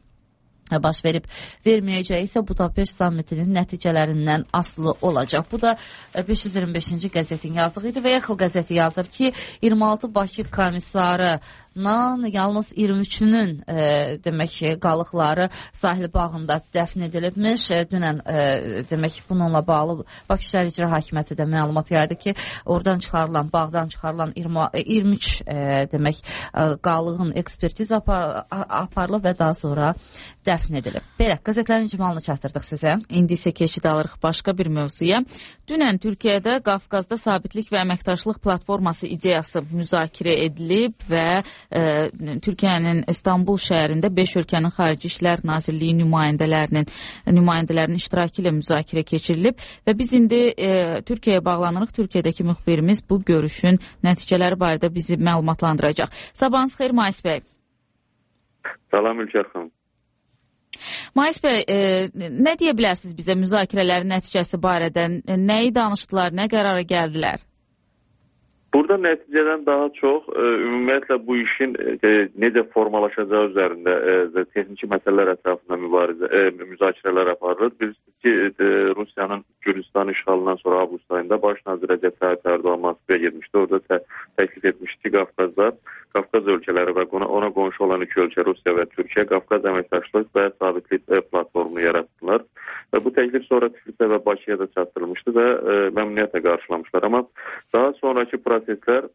A: baş verib verməyəcəyi isə Budapeşt sammitinin nəticələrindən asılı olacaq. Bu da beş yüz iyirmi beşinci qəzetin yazdığı idi və Yaxıl qəzeti yazır ki, iyirmi altı Bakı komissarı yalnız iyirmi üçünün e, demək ki, qalıqları sahil bağında dəfn edilibmiş. E, dünən e, demək bununla bağlı Bakı Şəhər İcra Hakimiyyəti də məlumat yaydı ki, oradan çıxarılan, bağdan çıxarılan iyirmi üç e, demək e, qalığın ekspertiz apar, aparılıb və daha sonra dəfn edilib. Belə, qəzetlərin icmalını çatdırdıq sizə.
B: İndi isə keçid alırıq başqa bir mövzuya. Dünən Türkiyədə Qafqazda sabitlik və əməkdaşlıq platforması ideyası müzakirə edilib və e, Türkiyənin İstanbul şəhərində beş ölkənin Xarici İşlər Nazirliyi nümayəndələrinin nümayəndələrinin iştirakı ilə müzakirə keçirilib və biz indi e, Türkiyəyə bağlanırıq. Türkiyədəki müxbirimiz bu görüşün nəticələri barədə bizi məlumatlandıracaq. Sabahınız xeyir, Mais bəy.
J: Salam Ülkər xanım.
B: Mais bəy, e, nə deyə bilərsiniz bizə müzakirələrin nəticəsi barədə? Nəyi danışdılar, nə qərara gəldilər?
J: Burada nəticədən daha çox e, ümumiyyətlə bu işin e, necə formalaşacağı üzərində e, texniki məsələlər ətrafında mübarizə, e, müzakirələr aparılır. Bilirsiniz ki, e, Rusiyanın Gürcistan işğalından sonra avqust ayında baş nazir Rəcəb Tayyip Ərdoğan Moskvaya getmişdi. Orada tə təklif etmişdi ki, Qafqazda, Qafqaz ölkələri və ona, ona qonşu olan iki ölkə Rusiya və Türkiyə Qafqaz əməkdaşlıq və sabitlik e, platformunu yaratdılar. Və bu təklif sonra Tiflisə və Bakıya da çatdırılmışdı və e, məmnuniyyətlə qarşılamışlar. Amma daha sonraki proseslər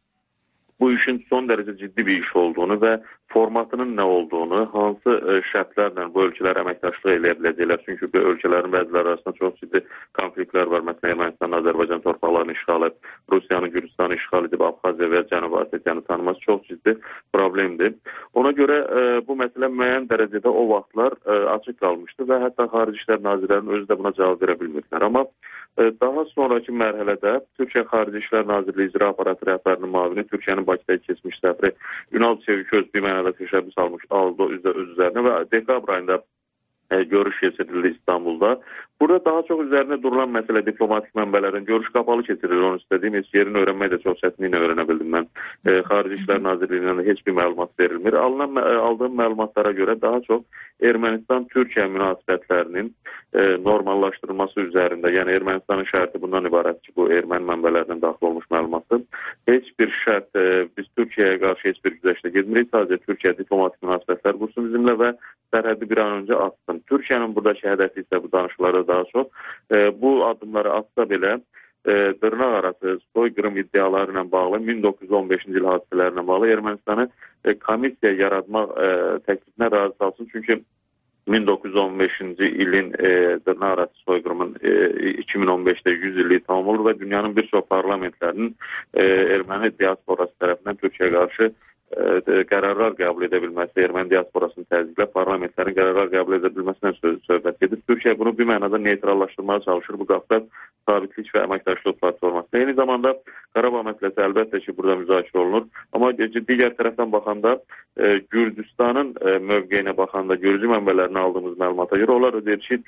J: bu işin son dərəcə ciddi bir iş olduğunu və formatının nə olduğunu, hansı şərtlərlə bu ölkələr əməkdaşlıq eləyə biləcəklər. Çünki bu ölkələrin bəziləri arasında çox ciddi konfliktlər var. Məsələn, Ermənistan Azərbaycan torpaqlarını işğal edib, Rusiyanın Gürcistanı işğal edib, Abxaziya və Cənubi Osetiyanı tanıması çox ciddi problemdir. Ona görə bu məsələ müəyyən dərəcədə o vaxtlar açıq qalmışdı və hətta Xarici İşlər Nazirlərinin özü də buna cavab verə bilmirdilər. Amma daha sonraki mərhələdə Türkiyə Xarici İşlər Nazirliyi İcra Aparatı rəhbərinin müavini Türkiyənin Bakıda keçmiş səfiri Ünal Çeviköz bir mənada təşəbbüs almış aldı öz üzərinə və dekabr ayında e, görüş keçirildi İstanbulda. Burada daha çox üzərində durulan məsələ diplomatik mənbələrin görüş qapalı keçirilir. Onu istədiyim heç yerini öyrənmək də çox çətinliklə öyrənə bildim mən. E, Xarici İşlər Nazirliyindən heç bir məlumat verilmir. Alınan, aldığım məlumatlara görə daha çox Ermənistan-Türkiyə münasibətlərinin e, normallaşdırılması üzərində, yəni Ermənistanın şərti bundan ibarət ki, bu erməni mənbələrindən daxil olmuş məlumatdır. Heç bir şərt, e, biz Türkiyəyə qarşı heç bir güzəştə getmirik. Sadəcə Türkiyə diplomatik münasibətlər qursun bizimlə və sərhəddi bir an öncə atsın. Türkiyənin buradakı hədəfi isə bu danışıqları daha çox e, bu addımları atsa belə e, dırnaq arası soyqırım iddiaları ilə bağlı min doqquz yüz on beşinci il hadisələrlə bağlı Ermənistanı e, komissiya yaratmaq e, təklifinə razı salsın. Çünki min doqquz yüz on beşinci ilin e, dırnaq arası soyqırımın e, iki min on beşdə yüz illiyi tamam olur və dünyanın bir çox parlamentlərinin e, erməni diasporası tərəfindən Türkiyəyə qarşı qərarlar qəbul edə bilməsi, erməni diasporasını təzyiqlə parlamentlərin qərarlar qəbul edə bilməsindən söz söhbət edir. Türkiyə bunu bir mənada neytrallaşdırmağa çalışır bu Qafqaz sabitlik və əməkdaşlıq platforması. Eyni zamanda Qarabağ məsələsi əlbəttə ki, burada müzakirə olunur. Amma digər tərəfdən baxanda e, Gürcistanın e, mövqeyinə baxanda, Gürcü mənbələrinə aldığımız məlumata görə onlar deyir ki,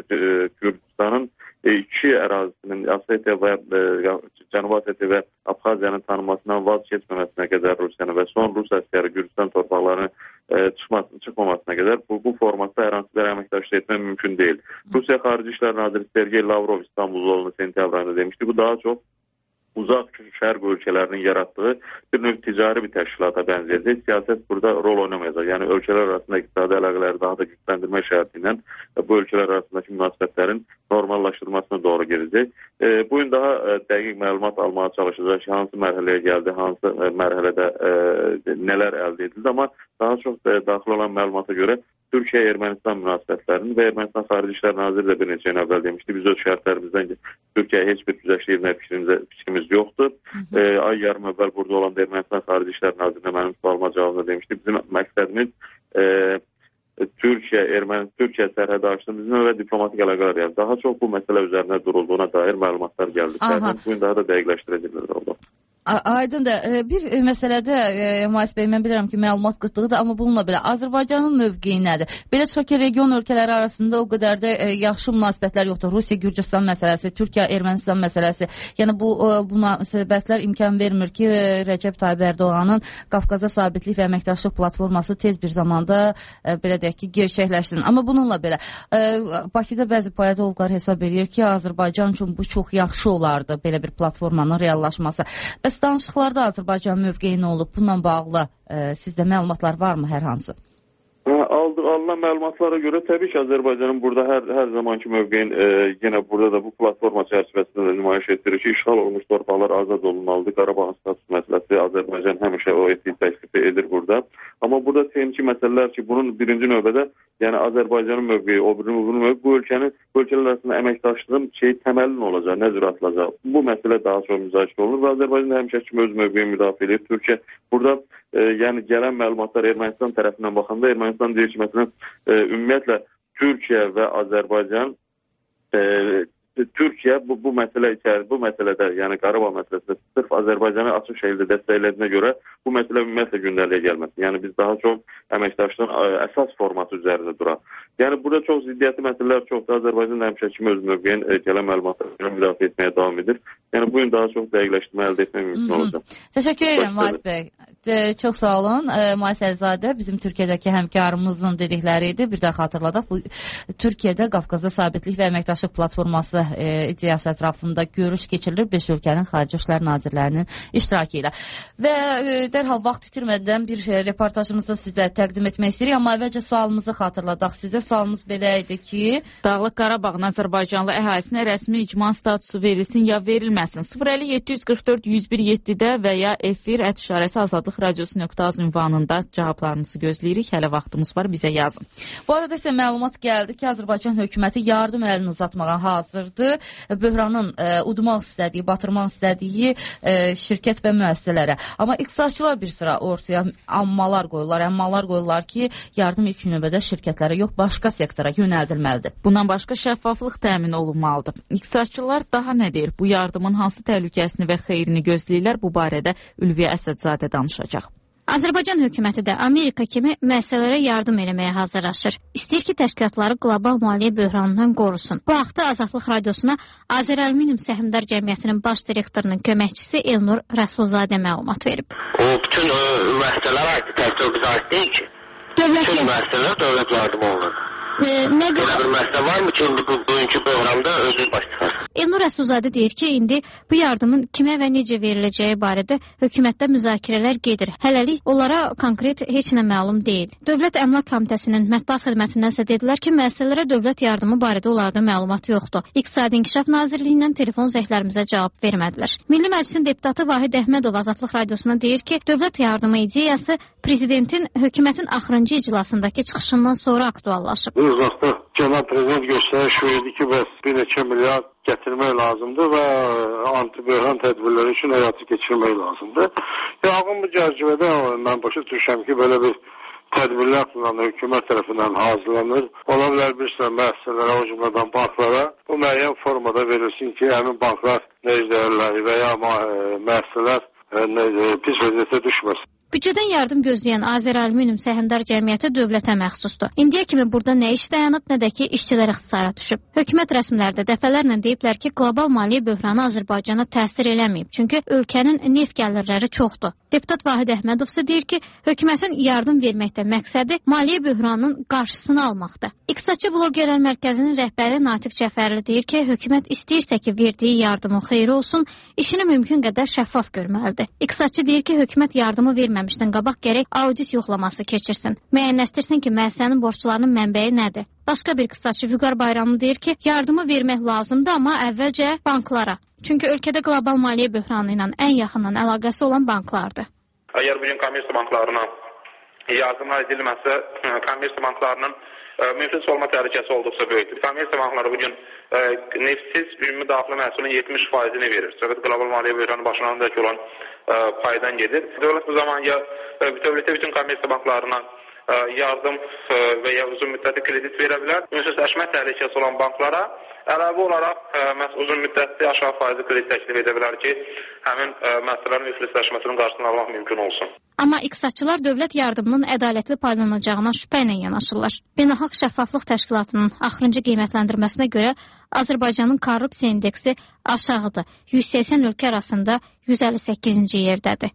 J: Gürcistanın iki ərazisinin Osetiya və e, Cənubi Osetiya və Abxaziyanın tanınmasından vaz keçməməsinə qədər Rusiyanı və son Rus əsgəri Gürcistan torpaqlarını e, çıxmasını, çıxmamasına qədər bu, bu formatda hər hansı bir əməkdaşlıq etmək mümkün deyil. Rusiya Xarici İşlər Naziri Sergey Lavrov İstanbul yolunu sentyabr ayında demişdi. Bu daha çox uzaq şərq ölkələrinin yaratdığı bir növ ticari bir təşkilata bənzəyəcək. Siyasət burada rol oynamayacaq. Yəni ölkələr arasında iqtisadi əlaqələri daha da gücləndirmək şərti ilə bu ölkələr arasındakı münasibətlərin normallaşdırılmasına doğru gedəcək. E, bu gün daha e, dəqiq məlumat almağa çalışacaq ki, hansı mərhələyə gəldi, hansı e, mərhələdə e, nələr əldə edildi. Amma daha çox e, daxil olan məlumata görə Türkiyə-Ermənistan münasibətlərinin və Ermənistan Xarici İşlər Naziri də bir neçə gün əvvəl demişdi. Biz öz şərtlərimizdən Türkiyəyə heç bir güzəştə etmək fikrimiz yoxdur. E, ay yarım əvvəl burada olan Ermənistan Xarici İşlər Nazirinə mənim sualıma cavabında demişdi. Bizim məqsədimiz e, Türkiyə, Erməni, Türkiyə sərhədi açdı. Bizim və diplomatik əlaqələr yəni. Daha çox bu məsələ üzərində durulduğuna dair məlumatlar gəldi. Bugün daha da dəqiqləşdirəcəklər oldu.
A: Aydındır. Bir məsələdə Mühəs bəy, mən bilirəm ki, məlumat qıtlığıdır, amma bununla belə Azərbaycanın mövqeyi nədir? Belə çıxır ki, region ölkələri arasında o qədər də yaxşı münasibətlər yoxdur. Rusiya, Gürcistan məsələsi, Türkiyə, Ermənistan məsələsi. Yəni bu münasibətlər imkan vermir ki, Rəcəb Tayyip Ərdoğanın Qafqaza sabitlik və əməkdaşlıq platforması tez bir zamanda belə deyək ki, gerçəkləşsin. Amma bununla belə Bakıda bəzi politologlar hesab edir ki, Azərbaycan üçün bu çox yaxşı olardı belə bir platformanın reallaşması. Bəs danışıqlarda Azərbaycan mövqeyi nə olub? Bununla bağlı e, sizdə məlumatlar varmı hər hansı?
J: Aldı, alınan məlumatlara görə təbii ki, Azərbaycanın burada hər, hər zamanki mövqeyin e, yenə burada da bu platforma çərçivəsində də nümayiş etdirir ki, işğal olmuş torpaqlar azad olunmalıdır. Qarabağın status məsələsi Azərbaycan həmişə o etdiyi təklifi edir burada. Amma burada texniki məsələlər ki, bunun birinci növbədə yəni Azərbaycanın mövqeyi, o birinin mövqeyi, bu ölkənin, bu ölkələr arasında əməkdaşlığın şey təməlin olacaq, nə cür atılacaq. Bu məsələ daha çox müzakirə olunur və Azərbaycan həmişə kimi öz mövqeyini müdafiə edir. Türkiyə burada e, yəni gələn məlumatlar Ermənistan tərəfindən baxanda Ermənistan deyir ki, məsələn, e, ümumiyyətlə Türkiyə və Azərbaycan e, Türkiyə bu, bu məsələ içərisində, bu məsələdə, yəni Qarabağ məsələsində sırf Azərbaycanı açıq şəkildə dəstəklədiyinə görə bu məsələ ümumiyyətlə gündəliyə gəlməsin. Yəni biz daha çox əməkdaşlığın əsas formatı üzərində duraq. Yəni burada çox ziddiyyətli məsələlər çoxdur. Azərbaycan həmişə kimi öz mövqeyin gələn məlumatlarını müdafiə etməyə davam edir. Yəni bu gün daha çox dəqiqləşdirmə əldə etmək mümkün olacaq.
A: Təşəkkür edirəm Muaz bəy. Çox sağ olun. Muaz Əlizadə bizim Türkiyədəki həmkarımızın dedikləri idi. Bir də xatırladaq, bu Türkiyədə Qafqazda Sabitlik və Əməkdaşlıq Platforması e, ideyası ətrafında görüş keçirilir beş ölkənin Xarici İşlər Nazirlərinin iştirakı ilə. Və e, dərhal vaxt itirmədən bir e, reportajımızı sizə təqdim etmək istəyirik. Amma əvvəlcə sualımızı xatırladaq. Sizə sualımız belə idi ki,
B: Dağlıq Qarabağın Azərbaycanlı əhalisinə rəsmi icma statusu verilsin ya verilməsin. sıfır əlli yeddi yüz qırx dörd yüz bir yeddidə və ya efir ət işarəsi azadlıq radiosu nöqtə az ünvanında cavablarınızı gözləyirik. Hələ vaxtımız var, bizə yazın.
A: Bu arada isə məlumat gəldi ki, Azərbaycan hökuməti yardım əlini uzatmağa hazırdır. Böhranın e, udmaq istədiyi, batırmaq istədiyi e, şirkət və müəssisələrə. Amma iqtisadçılar bir sıra ortaya ammalar qoyurlar, əmmalar qoyurlar ki, yardım ilk növbədə şirkətlərə yox, başqa sektora yönəldilməlidir.
B: Bundan başqa şəffaflıq təmin olunmalıdır. İqtisadçılar daha nə deyir? Bu yardımın hansı təhlükəsini və xeyrini gözləyirlər? Bu barədə Ülviyə Əsədzadə danışacaq.
K: Azərbaycan hökuməti də Amerika kimi müəssisələrə yardım eləməyə hazırlaşır. İstəyir ki, təşkilatları qlobal maliyyə böhranından qorusun. Bu haqda Azadlıq Radiosuna Azəralüminium Səhmdar Cəmiyyətinin baş direktorunun köməkçisi Elnur Rəsulzadə məlumat verib.
L: O bütün müəssisələr aid təhsil bizə deyil ki.
K: Dövlət
L: bütün müəssisələr dövlət yardımı olur.
K: E, nə
L: qədər bir müəssisə varmı ki, indi bu bugünkü böhramda özü baş çıxar?
K: Elnur Rəsulzadə deyir ki, indi bu yardımın kimə və necə veriləcəyi barədə hökumətdə müzakirələr gedir. Hələlik onlara konkret heç nə məlum deyil. Dövlət Əmlak Komitəsinin mətbuat xidmətindən isə dedilər ki, müəssisələrə dövlət yardımı barədə onlarda məlumat yoxdur. İqtisadi İnkişaf Nazirliyindən telefon zəhlərimizə cavab vermədilər. Milli Məclisin deputatı Vahid Əhmədov Azadlıq Radiosuna deyir ki, dövlət yardımı ideyası prezidentin hökumətin axırıncı iclasındakı çıxışından sonra aktuallaşıb.
E: Bu vaxtda Cənab Prezident göstəriş verdi ki, bəs bir neçə milyard gətirmək lazımdır və anti-böhran tədbirləri üçün həyata keçirmək lazımdır. Yağın bu cərcivədə mən başa düşürəm ki, belə bir tədbirlər planı hökumət tərəfindən hazırlanır. Ola bilər bir sıra müəssisələrə, o cümlədən banklara bu müəyyən formada verilsin ki, həmin banklar necdərləri və ya müəssisələr pis vəziyyətə düşməsin.
K: Büdcədən yardım gözləyən Azəralüminium Səhmdar Cəmiyyəti dövlətə məxsusdur. İndiyə kimi burada nə iş dayanıb, nə də ki, işçilər ixtisara düşüb. Hökumət rəsmiləri də dəfələrlə deyiblər ki, qlobal maliyyə böhranı Azərbaycana təsir eləməyib, çünki ölkənin neft gəlirləri çoxdur. Deputat Vahid Əhmədov isə deyir ki, hökumətin yardım verməkdə məqsədi maliyyə böhranının qarşısını almaqdır. İqtisadçı Blogerlər Mərkəzinin rəhbəri Natiq Cəfərli deyir ki, hökumət istəyirsə ki, verdiyi yardımın xeyri olsun, işini mümkün qədər şəffaf görməlidir. İqtisadçı deyir ki, hökumət yardımı verməmişdən qabaq gərək audit yoxlaması keçirsin. Müəyyənləşdirsin ki, müəssisənin borclarının mənbəyi nədir. Başqa bir iqtisadçı Vüqar Bayramlı deyir ki, yardımı vermək lazımdır, amma əvvəlcə banklara. Çünki ölkədə qlobal maliyyə böhranı ilə ən yaxından əlaqəsi olan banklardır.
M: Əgər bugün kommersiya banklarına yardımlar edilməsə, kommersiya banklarının mümkün olma təhlükəsi olduqca böyükdür. Kommersiya bankları bugün e, neftsiz ümumi daxili məhsulun yetmiş faizini verir. Söhbət qlobal maliyyə böhranı başlanğıcındakı olan e, paydan gedir. Dövlət bu zaman ya e, dövlətə bütün kommersiya banklarına e, yardım e, və ya uzun müddətli kredit verə bilər. Ünsiz təhlükəsi olan banklara əlavə olaraq e, uzun müddətli aşağı faizli kredit təklif edə bilər ki, həmin e, məsələlərin iflisləşməsinin qarşısını almaq mümkün olsun.
K: Amma iqtisadçılar dövlət yardımının ədalətli paylanacağına şübhə ilə yanaşırlar. Beynəlxalq Şəffaflıq Təşkilatının axırıncı qiymətləndirməsinə görə Azərbaycanın korrupsiya indeksi aşağıdır. yüz səksən ölkə arasında yüz əlli səkkizinci yerdədir.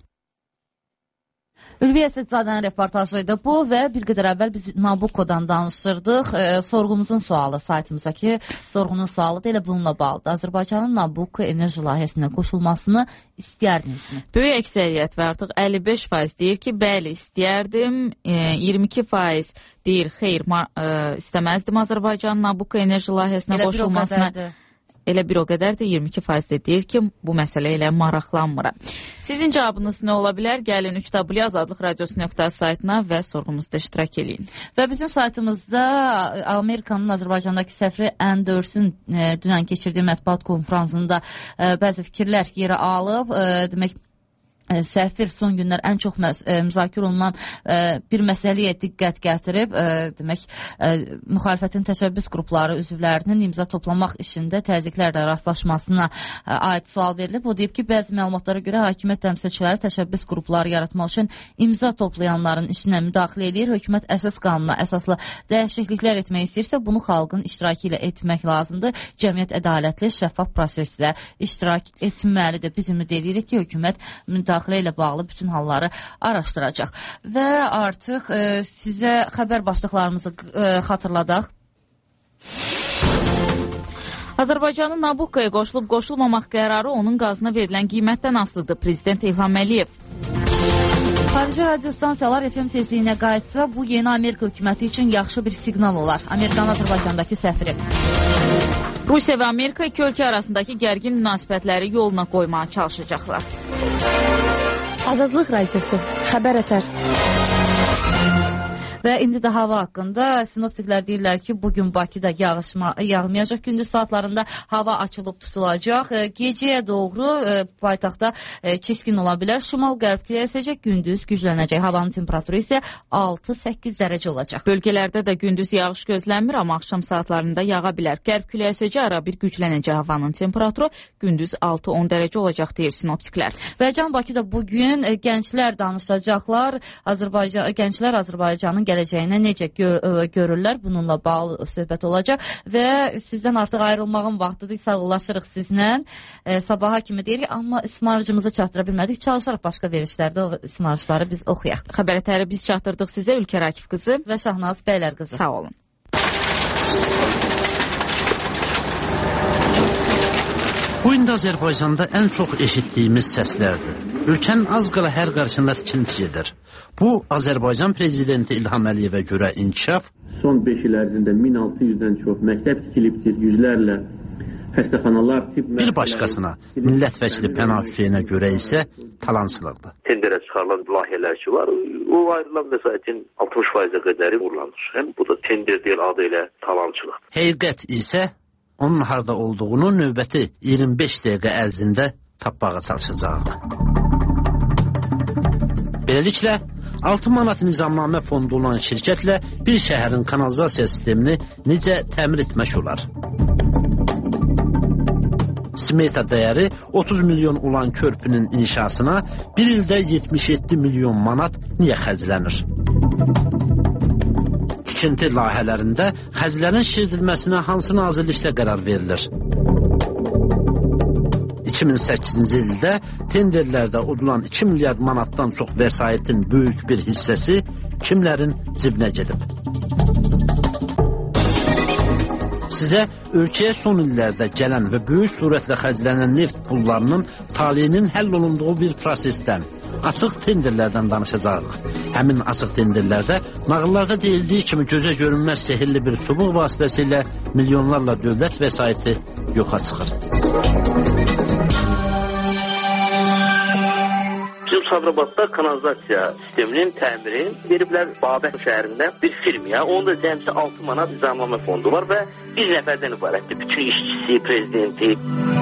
A: Ülviyə Əsədzadənin reportajıydı bu və bir qədər əvvəl biz Nabukodan danışırdıq. E, sorğumuzun sualı saytımıza ki, sorğunun sualı da elə bununla bağlıdır. Azərbaycanın Nabuko enerji layihəsinə qoşulmasını istəyərdinizmi?
B: Böyük əksəriyyət və artıq əlli beş faiz deyir ki, bəli istəyərdim. E, iyirmi iki faiz deyir, xeyr, e, istəməzdim Azərbaycanın Nabuko enerji layihəsinə elə qoşulmasına. Elə bir o qədər də iyirmi iki faiz də deyir ki, bu məsələ ilə maraqlanmıram. Sizin cavabınız nə ola bilər? Gəlin üç w azadlıq radiosu nöqtə az saytına və sorğumuzda iştirak edin.
A: Və bizim saytımızda Amerikanın Azərbaycandakı səfiri Anders'ın e, dünən keçirdiyi mətbuat konfransında e, bəzi fikirlər yerə alıb. E, demək səfir son günlər ən çox müzakirə olunan bir məsələyə diqqət gətirib. Demək, müxalifətin təşəbbüs qrupları üzvlərinin imza toplamaq işində təzyiqlərlə rastlaşmasına aid sual verilib. O deyib ki, bəzi məlumatlara görə hakimiyyət təmsilçiləri təşəbbüs qrupları yaratmaq üçün imza toplayanların işinə müdaxilə edir. Hökumət əsas qanuna əsaslı dəyişikliklər etmək istəyirsə, bunu xalqın iştirakı ilə etmək lazımdır. Cəmiyyət ədalətli, şəffaf prosesdə iştirak etməlidir. Biz ümid edirik ki, hökumət müdaxilə ilə bağlı bütün halları araşdıracaq. Və artıq e, sizə xəbər başlıqlarımızı e, xatırladaq.
B: Azərbaycanın Nabukkaya qoşulub qoşulmamaq qərarı onun qazına verilən qiymətdən asılıdır. Prezident İlham Əliyev.
A: Xarici radiostansiyalar F M tezliyinə qayıtsa, bu yeni Amerika hökuməti üçün yaxşı bir siqnal olar. Amerikanın Azərbaycandakı səfiri.
B: Rusiya və Amerika iki ölkə arasındakı gərgin münasibətləri yoluna qoymağa çalışacaqlar.
N: Azadlıq radiosu, xəbər ətər.
A: Və indi də hava haqqında sinoptiklər deyirlər ki, bugün Bakıda yağışma, yağmayacaq. Gündüz saatlarında hava açılıb tutulacaq. Gecəyə doğru paytaxtda çiskin ola bilər. Şimal-qərb küləyi əsəcək, gündüz güclənəcək. Havanın temperaturu isə altı səkkiz dərəcə olacaq.
B: Bölgələrdə də gündüz yağış gözlənmir, amma axşam saatlarında yağa bilər. Qərb küləyi əsəcək, ara bir güclənəcək. Havanın temperaturu gündüz altı on dərəcə olacaq, deyir sinoptiklər.
A: Və Can Bakıda bugün gənclər danışacaqlar. Azərbaycan, gənclər Azərbaycanın gələcəyinə necə gör, görürlər, bununla bağlı söhbət olacaq və sizdən artıq ayrılmağın vaxtıdır, sağollaşırıq sizlə, e, sabaha kimi deyirik, amma ismarıcımızı çatdıra bilmədik, çalışaraq başqa verişlərdə o ismarıcıları biz oxuyaq.
B: Xəbərətəri biz çatdırdıq sizə, Ülkər Akif qızı
A: və Şahnaz Bəylər qızı.
B: Sağ olun.
O: Bu indi Azərbaycanda ən çox eşitdiyimiz səslərdir. Ölkənin az qala hər qarşısında tikinti edir. Bu, Azərbaycan prezidenti İlham Əliyevə görə inkişaf.
P: Son beş il ərzində min altı yüzdən çox məktəb tikilibdir, yüzlərlə xəstəxanalar, tibb
O: bir başqasına, millət vəkili Pənah Hüseynə görə isə talancılıqdır.
L: Tenderə çıxarılan layihələr ki var, o ayrılan vəsaitin altmış faizə qədəri uğurlanır. Həm bu da tender deyil, adı ilə talancılıq.
O: Həqiqət isə onun harda olduğunu növbəti iyirmi beş dəqiqə ərzində tapmağa çalışacaq. Beləliklə, altı manat nizamnamə fondu olan şirkətlə bir şəhərin kanalizasiya sistemini necə təmir etmək olar? Smeta dəyəri otuz milyon olan körpünün inşasına bir ildə yetmiş yeddi milyon manat niyə xərclənir? Tikinti layihələrində xərclərin şişirdilməsinə hansı nazirliklə qərar verilir? iki min səkkizinci ildə tenderlərdə udulan iki milyard manatdan çox vəsaitin böyük bir hissəsi kimlərin cibinə gedib? Sizə ölkəyə son illərdə gələn və böyük surətlə xərclənən neft pullarının taleyinin həll olunduğu bir prosesdən, açıq tenderlərdən danışacağıq. Həmin açıq tenderlərdə nağıllarda deyildiyi kimi gözə görünməz sehirli bir çubuq vasitəsilə milyonlarla dövlət vəsaiti yoxa çıxır.
L: Sabirabadda kanalizasiya sisteminin təmirini veriblər Babək şəhərində bir firmaya. Onda cəmsi altı manat nizamnamə fondu var və bir nəfərdən ibarətdir. Bütün işçisi, prezidenti.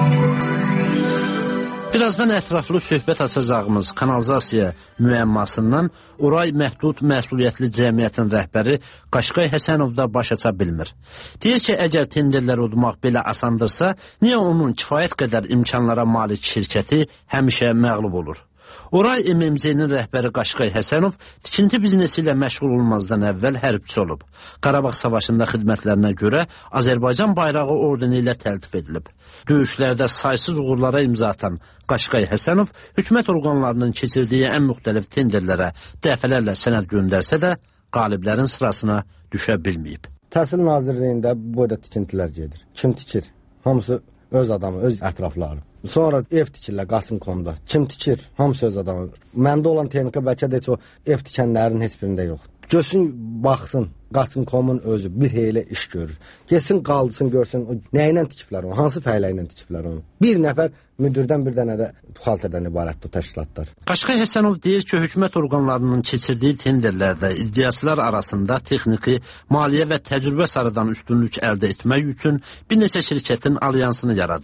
O: Birazdan ətraflı söhbət açacağımız kanalizasiya müəmmasından Oray Məhdud Məsuliyyətli Cəmiyyətin rəhbəri Qaşqay Həsənov da baş aça bilmir. Deyir ki, əgər tenderlər udmaq belə asandırsa, niyə onun kifayət qədər imkanlara malik şirkəti həmişə məğlub olur? Oray M M C-nin rəhbəri Qaşqay Həsənov tikinti biznesi ilə məşğul olmazdan əvvəl hərbçi olub. Qarabağ savaşında xidmətlərinə görə Azərbaycan bayrağı ordeni ilə təltif edilib. Döyüşlərdə saysız uğurlara imza atan Qaşqay Həsənov hökumət orqanlarının keçirdiyi ən müxtəlif tenderlərə dəfələrlə sənəd göndərsə də qaliblərin sırasına düşə bilməyib.
Q: Təhsil Nazirliyində bu boyda tikintilər gedir. Kim tikir? Hamısı öz adamı, öz ətrafları. Sonra ev tikirlər Qasım.comda. Kim tikir? Hamısı öz adamı. Məndə olan texnika bəlkə də heç o ev tikənlərin heç birində yoxdur. Görsün, baxsın, Qasım.comun özü bir heylə iş görür. Geçsin, qaldırsın, görsün, nə ilə tikiblər onu, hansı fəylə ilə tikiblər onu. Bir nəfər müdürdən bir dənə də buxalterdən ibarətdir o təşkilatlar.
O: Qaşqay Həsənov deyir ki, hökumət orqanlarının keçirdiyi tenderlərdə iddiaçılar arasında texniki, maliyyə və təcrübə sarıdan üstünlük əldə etmək üçün bir neçə şirkətin alyansını yaradıb.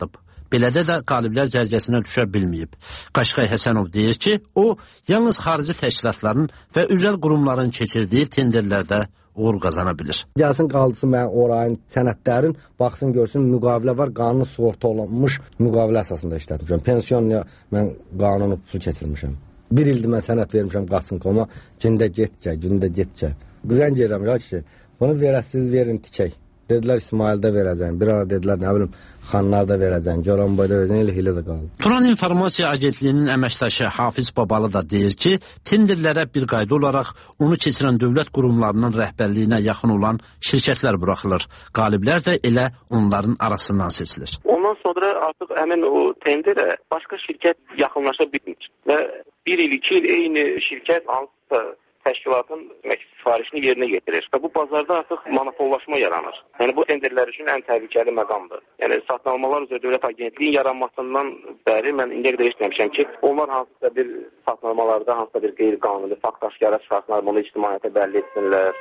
O: Belədə də qaliblər cərgəsinə düşə bilməyib. Qaşqay Həsənov deyir ki, o, yalnız xarici təşkilatların və özəl qurumların keçirdiyi tenderlərdə uğur qazana bilir.
Q: Gəlsin qaldısı mən orayın sənədlərin, baxsın görsün müqavilə var, qanunu sığorta olunmuş müqavilə əsasında işlətmişəm. Pensioniya mən qanunu pul keçirmişəm. Bir ildir mən sənəd vermişəm Qasımkoma, gündə getcə, gündə getcə. Zəng edirəm ya ki, bunu verəsiz verin tikək. Dedilər İsmaildə verəcəm, bir ara dedilər nə bilim Xanlarda verəcəm, Goranboyda verəcəm, elə hilə də qaldı.
O: Turan İnformasiya Agentliyinin əməkdaşı Hafiz Babalı da deyir ki, tenderlərə bir qayda olaraq onu keçirən dövlət qurumlarının rəhbərliyinə yaxın olan şirkətlər buraxılır. Qaliblər də elə onların arasından seçilir.
L: Ondan sonra artıq həmin o tenderə başqa şirkət yaxınlaşa bilmir və bir il, iki il eyni şirkət hansısa təşkilatın sifarişini yerinə getirir. Və bu bazarda artıq monopollaşma yaranır. Yəni bu tenderlər üçün ən təhlükəli məqamdır. Yəni satın almalar üzrə Dövlət Agentliyinin yaranmasından bəri mən indiyə qədər eşitməmişəm ki, onlar hansısa bir satın almalarda hansısa bir qeyri-qanuni fakt aşkara çıxartsınlar, bunu ictimaiyyətə bəlli etsinlər.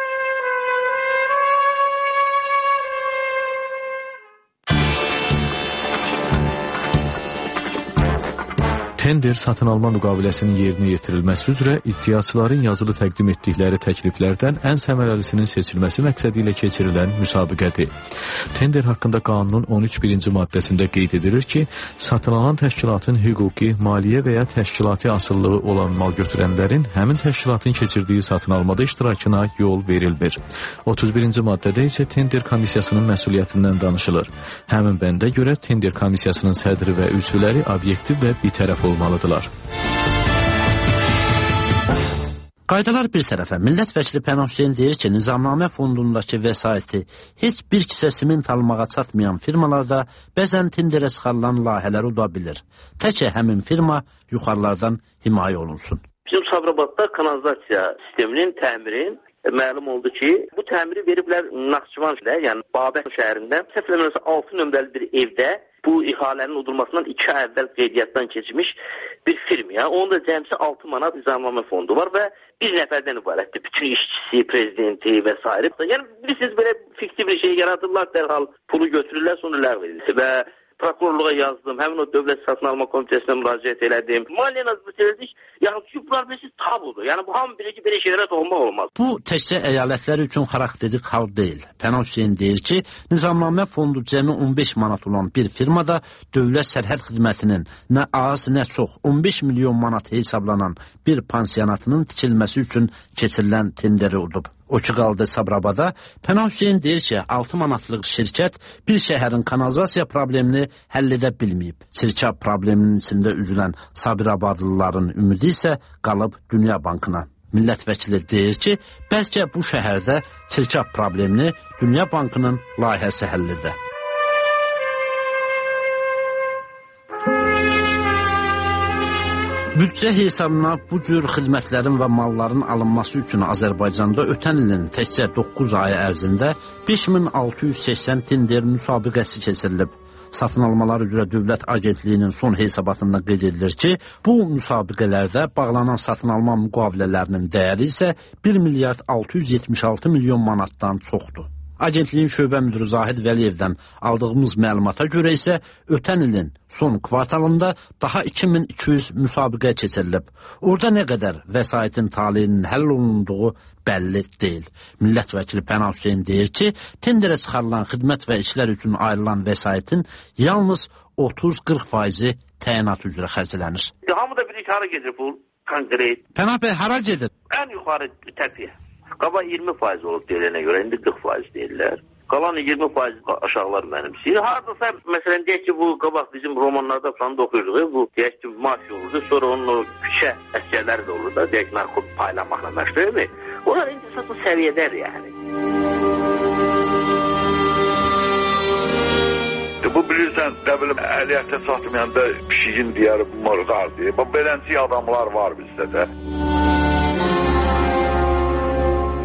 R: Tender satın alma müqaviləsinin yerinə yetirilməsi üzrə iddiaçıların yazılı təqdim etdikləri təkliflərdən ən səmərəlisinin seçilməsi məqsədi ilə keçirilən müsabiqədir. Tender haqqında qanunun on üç birinci maddəsində qeyd edilir ki, satın alan təşkilatın hüquqi, maliyyə və ya təşkilati asıllığı olan mal götürənlərin həmin təşkilatın keçirdiyi satın almada iştirakına yol verilmir. otuz birinci maddədə isə tender komissiyasının məsuliyyətindən danışılır. Həmin bəndə görə tender komissiyasının sədri və üzvləri obyektiv və bitərəf olmalıdır. Olmalıdırlar.
O: Qaydalar bir tərəfə, millət vəkili Pənah Hüseyn deyir ki, Nizamnamə fondundakı vəsaiti heç bir kisə siment almağa çatmayan firmalarda bəzən tenderə çıxarılan layihələr uda bilir. Təkcə həmin firma yuxarılardan himayə olunsun.
L: Bizim Sabirabadda kanalizasiya sisteminin təmirin məlum oldu ki, bu təmiri veriblər Naxçıvan, yəni Babək şəhərində səhvləməsə altı nömrəli bir evdə bu ihalenin udulmasından iki ay əvvəl qeydiyyatdan keçmiş bir firmaya. Onun da cəmsi altı manat nizamnamə fondu var və bir nəfərdən ibarətdir. Bütün işçisi, prezidenti və s. Yəni bilirsiniz, belə fiktiv bir şey yaradırlar, dərhal pulu götürürlər, sonra ləğv edilir və prokurorluğa yazdım, həmin o dövlət satın alma komitəsinə müraciət elədim. Maliyyə nazirliyi elədik, yəni ki, bunlar birisi tabudur. Yəni bu hamı bilir ki, belə şeylərə toxunmaq olmaz.
O: Bu təkcə əyalətlər üçün xarakterik hal deyil. Pənah Hüseyn deyir ki, Nizamnamə fondu cəmi on beş manat olan bir firmada dövlət sərhəd xidmətinin nə az, nə çox on beş milyon manat hesablanan bir pansionatının tikilməsi üçün keçirilən tenderi udub. O ki qaldı Sabirabada, Pənah Hüseyn deyir ki, altı manatlıq şirkət bir şəhərin kanalizasiya problemini həll edə bilməyib. Sirkab probleminin içində üzülən Sabirabadlıların ümidi isə qalıb Dünya Bankına. Millət vəkili deyir ki, bəlkə bu şəhərdə sirkab problemini Dünya Bankının layihəsi həll edə. Büdcə hesabına bu cür xidmətlərin və malların alınması üçün Azərbaycanda ötən ilin təkcə doqquz ayı ərzində beş min altı yüz səksən tender müsabiqəsi keçirilib. Satın almalar üzrə Dövlət Agentliyinin son hesabatında qeyd edilir ki, bu müsabiqələrdə bağlanan satın alma müqavilələrinin dəyəri isə bir milyard altı yüz yetmiş altı milyon manatdan çoxdur. Agentliyin şöbə müdürü Zahid Vəliyevdən aldığımız məlumata görə isə ötən ilin son kvartalında daha iki min iki yüz müsabiqə keçirilib. Orada nə qədər vəsaitin taleyinin həll olunduğu bəlli deyil. Millət vəkili Pənah Hüseyn deyir ki, tenderə çıxarılan xidmət və işlər üçün ayrılan vəsaitin yalnız otuz qırx faizi təyinat üzrə xərclənir.
L: Hamı da bilir ki, hara gedir bu konkret?
O: Pənah bəy, hara gedir?
L: Ən yuxarı təpiyə. Qaba iyirmi faiz olub deyilənə görə, indi qırx faiz deyirlər. Qalan iyirmi faiz aşağılar mənimsiyir. Haradasa, məsələn, deyək ki, bu qabaq bizim romanlarda falan da oxuyurduq, bu deyək ki, mafiya olurdu, sonra onun o küçə əsgərləri də olur da, deyək ki, narkotik paylanmaqla məşğul edilmi? Onlar indi satın səviyyədədir, yəni.
S: Bu bilirsən, nə bilim, əliyyətə çatmayanda pişiyin deyəri mırğar deyir. Bu belənçik adamlar var bizdə də.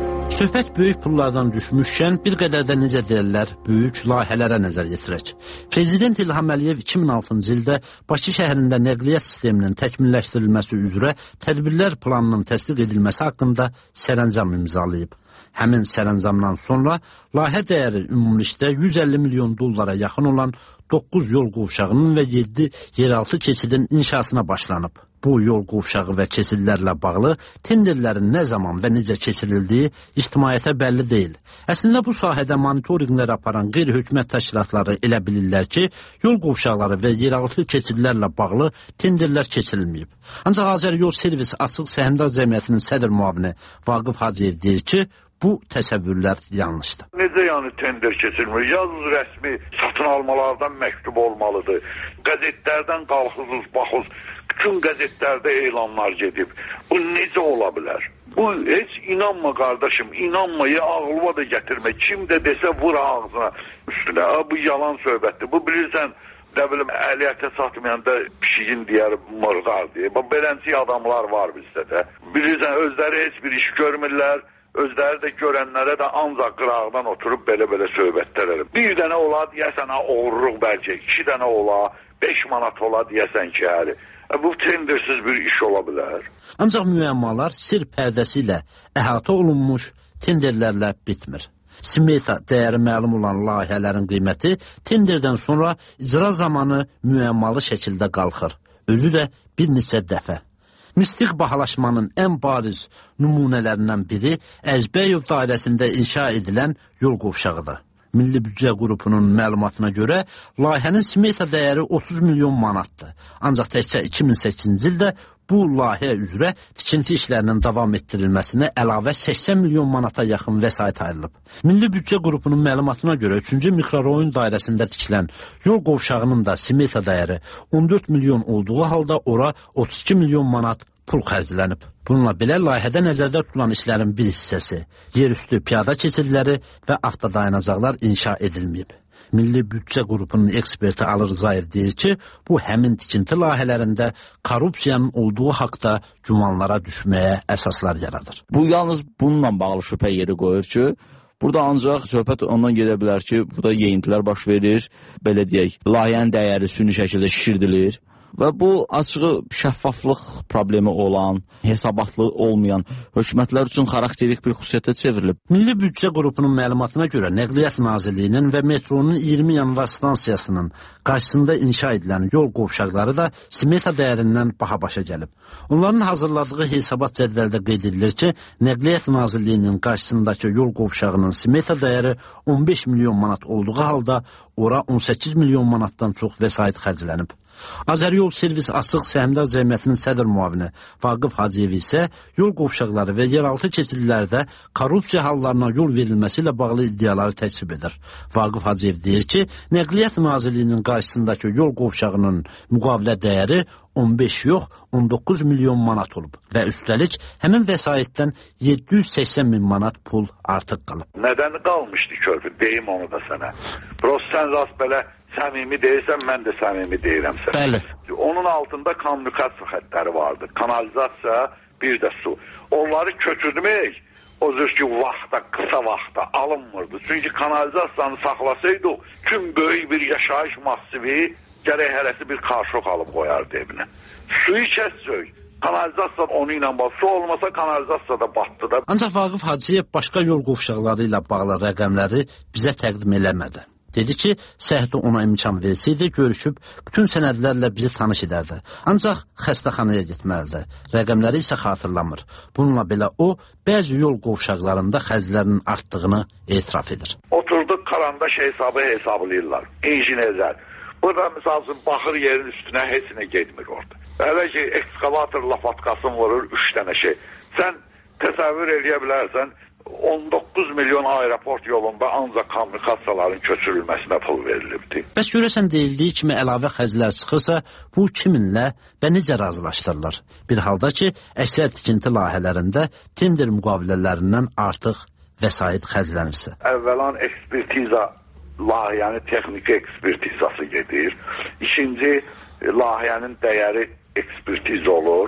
O: Söhbət böyük pullardan düşmüşkən bir qədər də necə deyirlər, böyük layihələrə nəzər yetirək. Prezident İlham Əliyev iki min altıncı ildə Bakı şəhərində nəqliyyat sisteminin təkmilləşdirilməsi üzrə tədbirlər planının təsdiq edilməsi haqqında sərəncam imzalayıb. Həmin sərəncamdan sonra layihə dəyəri ümumilikdə yüz əlli milyon dollara yaxın olan doqquz yol qovşağının və yeddi yeraltı keçidin inşasına başlanıb. Bu yol qovşağı və keçidlərlə bağlı tenderlərin nə zaman və necə keçirildiyi ictimaiyyətə bəlli deyil. Əslində bu sahədə monitorinqlər aparan qeyri-hökumət təşkilatları elə bilirlər ki, yol qovşaqları və yeraltı keçidlərlə bağlı tenderlər keçirilməyib. Ancaq Azəryol Servis Açıq Səhmdar Cəmiyyətinin sədr müavini Vaqif Hacıyev deyir ki, bu təsəvvürlər yanlışdır.
S: Necə yəni tender keçirmir? Yalnız rəsmi satın almalardan məktub olmalıdır. Qəzetlərdən qalxızız, baxız. Bütün qəzetlərdə elanlar gedib. Bu necə ola bilər? Bu heç inanma qardaşım, inanmayı ağlıma da gətirmə. Kim də desə vur ağzına üstünə. Bu yalan söhbətdir. Bu bilirsən, nə bilim, əliyyətə satmayanda pişiyin deyər mırğar deyə. Beləncik adamlar var bizdə də. Bilirsən, özləri heç bir iş görmürlər. Özləri də görənlərə də ancaq qırağdan oturub belə-belə söhbətlər edir. Bir dənə ola deyəsən, oğurluq bəlkə, iki dənə ola, beş manat ola deyəsən ki, həri. Bu tendersiz bir iş ola bilər.
O: Ancaq müəmmalar sir pərdəsi ilə əhatə olunmuş tenderlərlə bitmir. Smeta dəyəri məlum olan layihələrin qiyməti tenderdən sonra icra zamanı müəmmalı şəkildə qalxır. Özü də bir neçə dəfə. Mistik bahalaşmanın ən bariz nümunələrindən biri Əzbəyov dairəsində inşa edilən yol qovşağıdır. Milli Büdcə qrupunun məlumatına görə layihənin smeta dəyəri otuz milyon manatdır. Ancaq təkcə iki min səkkizinci ildə bu layihə üzrə tikinti işlərinin davam etdirilməsinə əlavə səksən milyon manata yaxın vəsait ayrılıb. Milli Büdcə qrupunun məlumatına görə üçüncü mikrorayon dairəsində tikilən yol qovşağının da smeta dəyəri on dörd milyon olduğu halda ora otuz iki milyon manat pul xərclənib. Bununla belə layihədə nəzərdə tutulan işlərin bir hissəsi, yerüstü piyada keçidləri və avtodayanacaqlar inşa edilməyib. Milli Büdcə qrupunun eksperti Ali Rızayev deyir ki, bu həmin tikinti layihələrində korrupsiyanın olduğu haqda gümanlara düşməyə əsaslar yaradır.
T: Bu yalnız bununla bağlı şübhə yeri qoyur ki, burada ancaq söhbət ondan gedə bilər ki, burada yeyintilər baş verir, belə deyək, layihənin dəyəri süni şəkildə şişirdilir. Və bu açığı şəffaflıq problemi olan, hesabatlı olmayan hökumətlər üçün xarakterik bir xüsusiyyətə çevrilib.
O: Milli Büdcə qrupunun məlumatına görə Nəqliyyat Nazirliyinin və metronun iyirmi yanvar stansiyasının qarşısında inşa edilən yol qovşaqları da smeta dəyərindən baha başa gəlib. Onların hazırladığı hesabat cədvəldə qeyd edilir ki, Nəqliyyat Nazirliyinin qarşısındakı yol qovşağının smeta dəyəri on beş milyon manat olduğu halda ora on səkkiz milyon manatdan çox vəsait xərclənib. Azəryol Servis Açıq Səhmdar Cəmiyyətinin sədr müavini Vaqif Hacıyev isə yol qovşaqları və yeraltı keçidlərdə korrupsiya hallarına yol verilməsi ilə bağlı iddiaları təksib edir. Vaqif Hacıyev deyir ki, Nəqliyyat Nazirliyinin qarşısındakı yol qovşağının müqavilə dəyəri on beş yox, on doqquz milyon manat olub və üstəlik həmin vəsaitdən yeddi yüz səksən min manat pul artıq qalıb.
S: Nədən qalmışdı körpü? Deyim onu da sənə. Prost sən rast belə səmimi deyirsən, mən də səmimi deyirəm sənə.
O: Bəli.
S: Onun altında kommunikasiya xəttləri vardı. Kanalizasiya, bir də su. Onları köçürmək o cür ki, vaxta, qısa vaxta alınmırdı. Çünki kanalizasiyanı saxlasaydı, tüm böyük bir yaşayış massivi gərək hərəsi bir qarşıq alıb qoyardı evinə. Suyu kəscək. Kanalizasiya onu ilə bağlı. Su olmasa kanalizasiya da batdı da.
O: Ancaq Vaqif Hacıyev başqa yol qovşaqları ilə bağlı rəqəmləri bizə təqdim eləmədi. Dedi ki, səhhdə ona imkan versəydi, görüşüb bütün sənədlərlə bizi tanış edərdi. Ancaq xəstəxanaya getməlidir. Rəqəmləri isə xatırlamır. Bununla belə o, bəzi yol qovşaqlarında xərclərinin artdığını etiraf edir.
S: Oturduq karandaş hesabı hesablayırlar. İnjinerlər. Burada misal üçün baxır yerin üstünə heç nə getmir orada. Hələ ki, ekskavator lapatkasını vurur, üç dənə şey. Sən təsəvvür eləyə bilərsən, on doqquz milyon aeroport yolunda ancaq kommunikasiyaların köçürülməsinə pul verilibdi.
O: Bəs görəsən deyildiyi kimi əlavə xərclər çıxırsa, bu kiminlə və necə razılaşdırılır? Bir halda ki, əksər tikinti layihələrində tender müqavilələrindən artıq vəsait xərclənirsə.
S: Əvvəlan ekspertiza, layihənin texniki ekspertizası gedir. İkinci, layihənin dəyəri ekspertiz olur.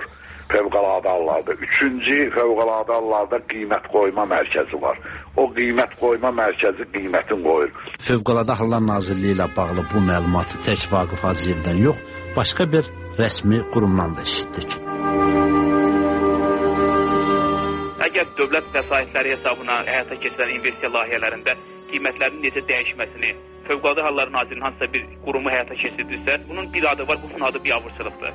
S: fövqəladə hallarda. Üçüncü fövqəladə hallarda qiymət qoyma mərkəzi var. O qiymət qoyma mərkəzi qiymətin qoyur.
O: Fövqəladə Hallar Nazirliyi ilə bağlı bu məlumatı tək Vaqif Hacıyevdən yox, başqa bir rəsmi qurumdan da eşitdik.
U: Əgər dövlət vəsaitləri hesabına həyata keçirilən investisiya layihələrində qiymətlərin necə dəyişməsini Fövqəladə Hallar Nazirliyinin hansısa bir qurumu həyata keçirdirsə, bunun bir adı var, bunun adı biabırçılıqdır.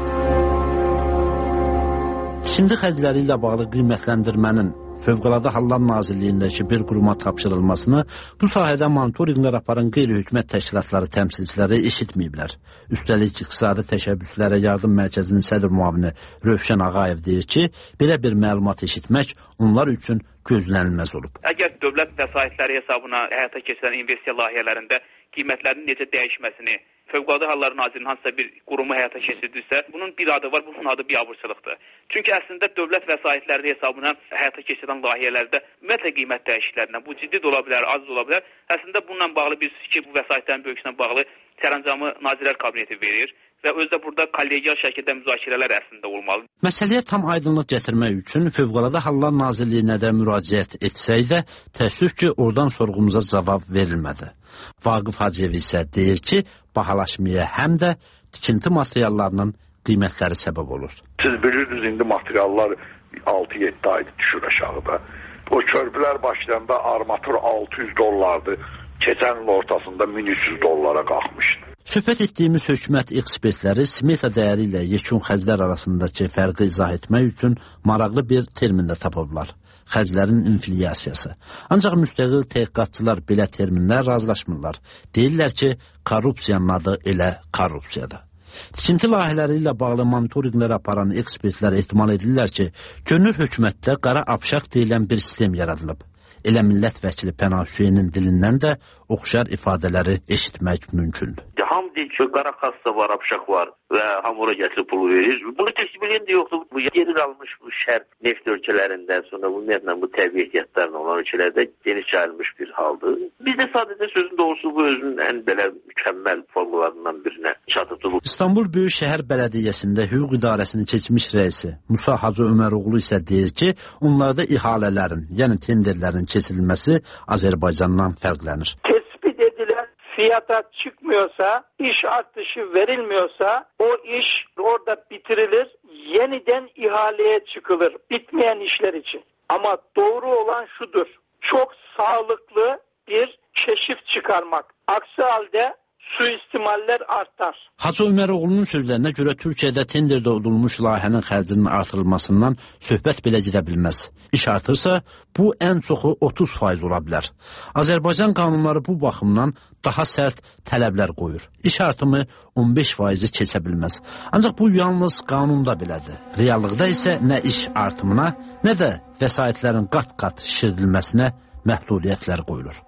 O: Tikinti xərcləri ilə bağlı qiymətləndirmənin Fövqəladə Hallar Nazirliyindəki bir quruma tapşırılmasını bu sahədə monitorinqlər aparan qeyri-hökumət təşkilatları təmsilçiləri eşitməyiblər. Üstəlik İqtisadi Təşəbbüslərə Yardım Mərkəzinin sədr müavini Rövşən Ağayev deyir ki, belə bir məlumat eşitmək onlar üçün gözlənilməz olub.
U: Əgər dövlət vəsaitləri hesabına həyata keçirilən investisiya layihələrində qiymətlərin necə dəyişməsini Fövqəladə Hallar Nazirliyinin hansısa bir qurumu həyata keçirdirsə, bunun bir adı var, bunun adı biabırçılıqdır. Çünki əslində dövlət vəsaitləri hesabına həyata keçirilən layihələrdə ümumiyyətlə qiymət dəyişikliklərinə, bu ciddi də ola bilər, az da ola bilər. Əslində bununla bağlı bir ki, bu vəsaitlərin bölgüsünə bağlı sərəncamı Nazirlər Kabineti verir və özü də burada kollegial şəkildə müzakirələr əslində olmalı.
O: Məsələyə tam aydınlıq gətirmək üçün Fövqəladə Hallar Nazirliyinə də müraciət etsək də, təəssüf ki, oradan sorğumuza cavab verilmədi. Vaqif Hacıyev isə deyir ki, bahalaşmaya həm də tikinti materiallarının qiymətləri səbəb olur.
S: Siz bilirsiniz, indi materiallar altı yeddi aydır düşür aşağıda. O körpülər başlayanda armatur altı yüz dollardır. Keçən il ortasında min üç yüz dollara qalxmışdı.
O: Söhbət etdiyimiz hökumət ekspertləri smeta dəyəri ilə yekun xərclər arasındakı fərqi izah etmək üçün maraqlı bir termin də tapıblar. Xərclərin inflyasiyası. Ancaq müstəqil təhqiqatçılar belə terminlər razılaşmırlar. Deyirlər ki, korrupsiyanın adı elə korrupsiyadır. Tikinti layihələri ilə bağlı monitorinqlər aparan ekspertlər ehtimal edirlər ki, görünür hökumətdə qara apşaq deyilən bir sistem yaradılıb. Elə millət vəkili Pənah Hüseynin dilindən də oxşar ifadələri eşitmək mümkündür.
L: Ham deyir ki, qara kassa var, apşaq var və hamura gətirib pulu verir. Bunu təklif edən də yoxdur. Bu geri qalmış bu şərq neft ölkələrindən sonra bu ümumiyyətlə bu təbii ehtiyatlarla olan ölkələrdə geniş yayılmış bir haldır. Biz də sadəcə sözün doğrusu bu özünün ən belə mükəmməl formalarından birinə çatıbdır.
O: İstanbul Böyükşəhər Bələdiyyəsində hüquq idarəsinin keçmiş rəisi Musa Hacı Öməroğlu isə deyir ki, onlarda ihalələrin, yəni tenderlərin keçirilməsi Azərbaycandan fərqlənir.
V: Tespit edilen fiyata çıkmıyorsa, iş artışı verilmiyorsa o iş orada bitirilir, yeniden ihaleye çıkılır bitmeyen işler için. Ama doğru olan şudur, çok sağlıklı bir keşif çıkarmak. Aksi halde suistimaller artar.
O: Hacı Öməroğlu'nun sözlərinə görə Türkiyədə tenderdə udulmuş layihənin xərcinin artırılmasından söhbət belə gedə bilməz. İş artırsa, bu ən çoxu otuz faiz ola bilər. Azərbaycan qanunları bu baxımdan daha sərt tələblər qoyur. İş artımı on beş faizi keçə bilməz. Ancaq bu yalnız qanunda belədir. Reallıqda isə nə iş artımına, nə də vəsaitlərin qat-qat şişirdilməsinə məhdudiyyətlər qoyulur.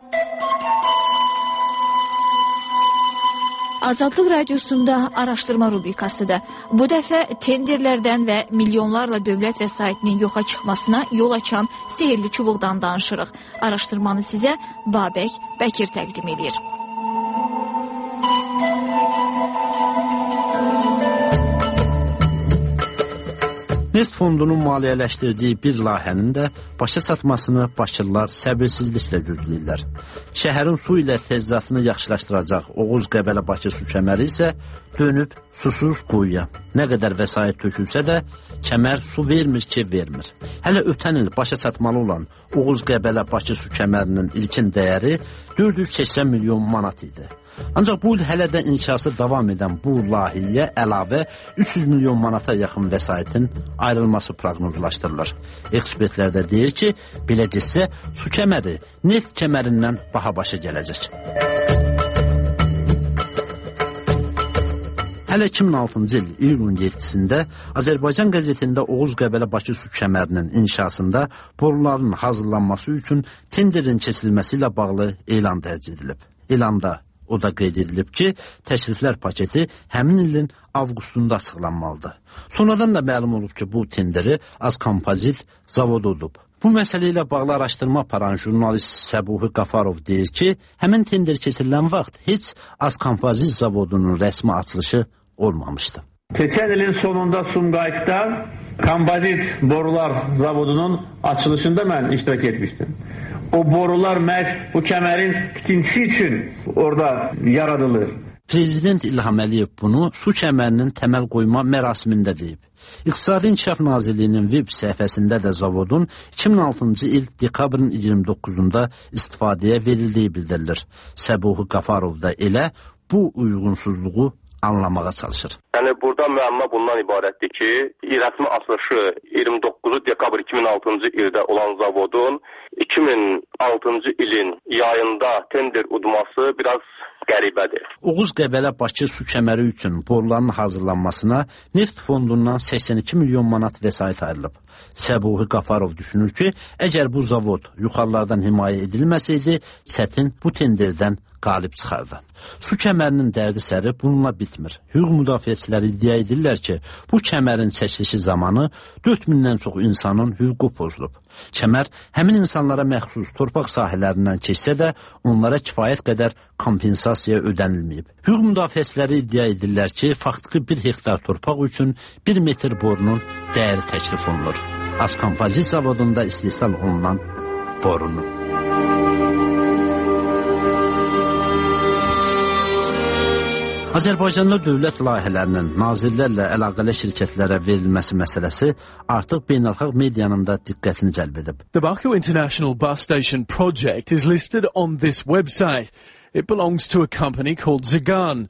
W: Azadlıq Radiosunda araşdırma rubrikasıdır. Bu dəfə tenderlərdən və milyonlarla dövlət vəsaitinin yoxa çıxmasına yol açan sehirli çubuqdan danışırıq. Araşdırmanı sizə Babək Bəkir təqdim edir.
O: Neft fondunun maliyyələşdirdiyi bir layihənin də başa çatmasını Bakırlılar səbirsizliklə gözləyirlər. Şəhərin su ilə təchizatını yaxşılaşdıracaq Oğuz-Qəbələ-Bakı su kəməri isə dönüb susuz quyuya. Nə qədər vəsait tökülsə də kəmər su vermir ki, vermir. Hələ ötən il başa çatmalı olan Oğuz-Qəbələ-Bakı su kəmərinin ilkin dəyəri dörd yüz səksən milyon manat idi. Ancaq bu il hələ də inşası davam edən bu layihəyə əlavə üç yüz milyon manata yaxın vəsaitin ayrılması proqnozlaşdırılır. Ekspertlər də deyir ki, belə getsə su kəməri neft kəmərindən baha başa gələcək. Hələ iki min altıncı il iyulun yeddisində Azərbaycan qəzetində Oğuz-Qəbələ-Bakı su kəmərinin inşasında boruların hazırlanması üçün tenderin keçirilməsi ilə bağlı elan dərc edilib. Elanda o da qeyd edilib ki, təkliflər paketi həmin ilin avqustunda açıqlanmalıdır. Sonradan da məlum olub ki, bu tenderi Azkompozit zavodu udub. Bu məsələ ilə bağlı araşdırma aparan jurnalist Səbuhi Qafarov deyir ki, həmin tender keçirilən vaxt heç Azkompozit zavodunun rəsmi açılışı olmamışdı.
C: Keçən ilin sonunda Sumqayıtda Kompozit Borular Zavodunun açılışında mən iştirak etmişdim. O borular məhz bu kəmərin tikintisi üçün orada yaradılır.
O: Prezident İlham Əliyev bunu su kəmərinin təməl qoyma mərasimində deyib. İqtisadi İnkişaf Nazirliyinin web səhifəsində də zavodun iki min altıncı il dekabrın iyirmi doqquzunda istifadəyə verildiyi bildirilir. Səbuhi Qafarov da elə bu uyğunsuzluğu anlamağa çalışır.
F: Yəni burada müəmma bundan ibarətdir ki, rəsmi açılışı iyirmi doqquzu dekabr iki min altıncı ildə olan zavodun iki min altıncı ilin yayında tender udması biraz qəribədir.
O: Oğuz Qəbələ Bakı su kəməri üçün boruların hazırlanmasına Neft Fondundan səksən iki milyon manat vəsait ayrılıb. Səbuhi Qafarov düşünür ki, əgər bu zavod yuxarılardan himayə edilməsəydi, çətin bu tenderdən qalib çıxardı. Su kəmərinin dərdi səri bununla bitmir. Hüquq müdafiəçiləri iddia edirlər ki, bu kəmərin çəkilişi zamanı dörd mindən çox insanın hüququ pozulub. Kəmər həmin insanlara məxsus torpaq sahələrindən keçsə də, onlara kifayət qədər kompensasiya ödənilməyib. Hüquq müdafiəçiləri iddia edirlər ki, faktiki bir hektar torpaq üçün bir metr borunun dəyəri təklif olunur. Azkompozit zavodunda istehsal olunan borunun. Azərbaycanda dövlət layihələrinin nazirlərlə əlaqəli şirkətlərə verilməsi məsələsi artıq beynəlxalq medianın da diqqətini cəlb edib.
G: The Baku International Bus Station project is listed on this website. It belongs to a company called Zigan.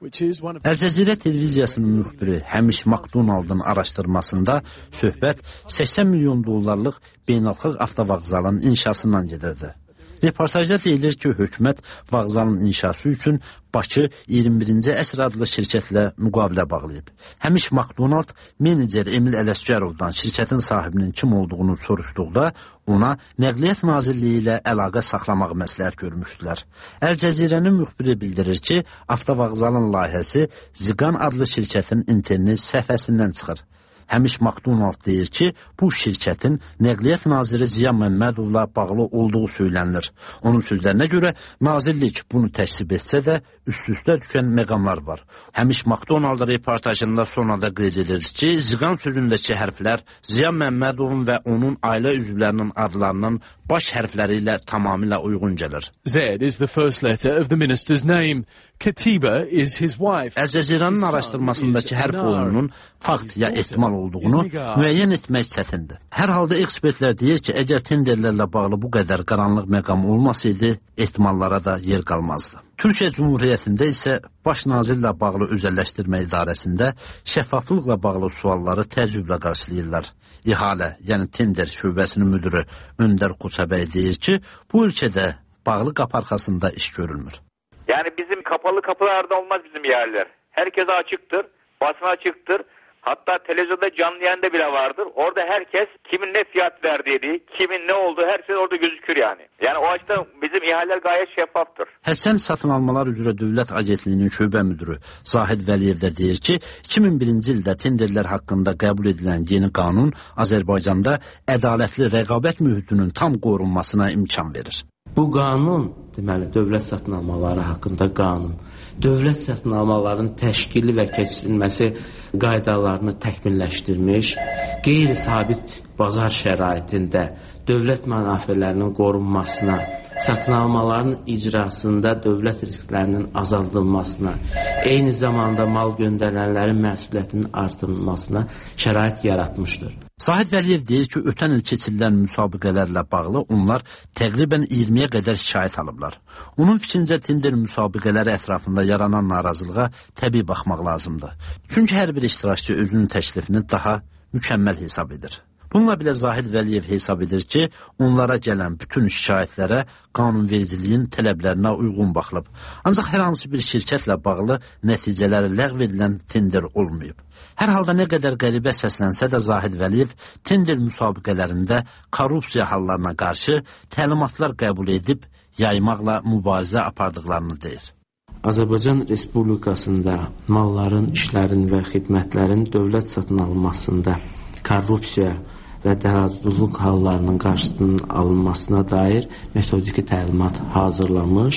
O: Əl-Cəzirə televiziyasının müxbiri Həmiş Makdonaldın araşdırmasında söhbət səksən milyon dollarlıq beynəlxalq avtovağzalın inşasından gedirdi. Reportajda deyilir ki, hökumət vağzalın inşası üçün Bakı iyirmi birinci əsr adlı şirkətlə müqavilə bağlayıb. Həmiş Makdonald menecer Emil Ələsgərovdan şirkətin sahibinin kim olduğunu soruşduqda ona Nəqliyyat Nazirliyi ilə əlaqə saxlamaq məsləhət görmüşdülər. Əl-Cəzirənin müxbiri bildirir ki, avtovağzalın layihəsi Zigan adlı şirkətin internet səhifəsindən çıxır. Həmiş Makdonald deyir ki, bu şirkətin Nəqliyyat Naziri Ziya Məmmədovla bağlı olduğu söylənilir. Onun sözlərinə görə nazirlik bunu təksib etsə də üst-üstə düşən məqamlar var. Həmiş Makdonald reportajında sonrada qeyd edir ki, Ziqan sözündəki hərflər Ziya Məmmədovun və onun ailə üzvlərinin adlarının baş hərfləri ilə tamamilə uyğun gəlir.
G: Z is the first letter of the minister's name. Katiba is his wife.
O: Əl-Cəzirənin araşdırmasındakı hərf oyununun fakt ya ehtimal olduğunu müəyyən etmək çətindir. Hər halda ekspertlər deyir ki, əgər tenderlərlə bağlı bu qədər qaranlıq məqam olmasaydı, ehtimallara da yer qalmazdı. Türkiyə Cumhuriyyətində isə baş nazirlə bağlı özəlləşdirmə idarəsində şəffaflıqla bağlı sualları təəccüblə qarşılayırlar. İhalə, yəni tender şöbəsinin müdürü Öndər Qoçabəy deyir ki, bu ölkədə bağlı qapı arxasında iş görülmür.
H: Yani bizim kapalı kapılarda olmaz bizim yerler. Herkese açıktır, basına açıktır. Hatta televizyonda canlı yayında bile vardır. Orada herkes kimin ne fiyat verdiği, kimin ne olduğu her şey orada gözükür yani. Yani o açıdan bizim ihaleler gayet şeffaftır.
O: Həsən Satın Almalar üzrə Dövlət Agentliyinin şöbə müdürü Zahid Vəliyev də deyir ki, iki min birinci ildə tenderlər haqqında qəbul edilən yeni qanun Azərbaycanda ədalətli rəqabət mühitinin tam qorunmasına imkan verir.
X: Bu qanun, deməli, dövlət satın almaları haqqında qanun, dövlət satın almalarının təşkili və keçirilməsi qaydalarını təkmilləşdirmiş, qeyri-sabit bazar şəraitində dövlət mənafelərinin qorunmasına, satın almaların icrasında dövlət risklərinin azaldılmasına, eyni zamanda mal göndərənlərin məsuliyyətinin artırılmasına şərait yaratmışdır.
O: Zahid Vəliyev deyir ki, ötən il keçirilən müsabiqələrlə bağlı onlar təqribən iyirmiyə qədər şikayət alıblar. Onun fikrincə tender müsabiqələri ətrafında yaranan narazılığa təbii baxmaq lazımdır. Çünki hər bir iştirakçı özünün təklifini daha mükəmməl hesab edir. Bununla belə Zahid Vəliyev hesab edir ki, onlara gələn bütün şikayətlərə qanunvericiliyin tələblərinə uyğun baxılıb. Ancaq hər hansı bir şirkətlə bağlı nəticələri ləğv edilən tender olmayıb. Hər halda nə qədər qəribə səslənsə də Zahid Vəliyev tender müsabiqələrində korrupsiya hallarına qarşı təlimatlar qəbul edib yaymaqla mübarizə apardıqlarını deyir.
X: Azərbaycan Respublikasında malların, işlərin və xidmətlərin dövlət satın alınmasında korrupsiya və dələduzluq hallarının qarşısının alınmasına dair metodiki təlimat hazırlanmış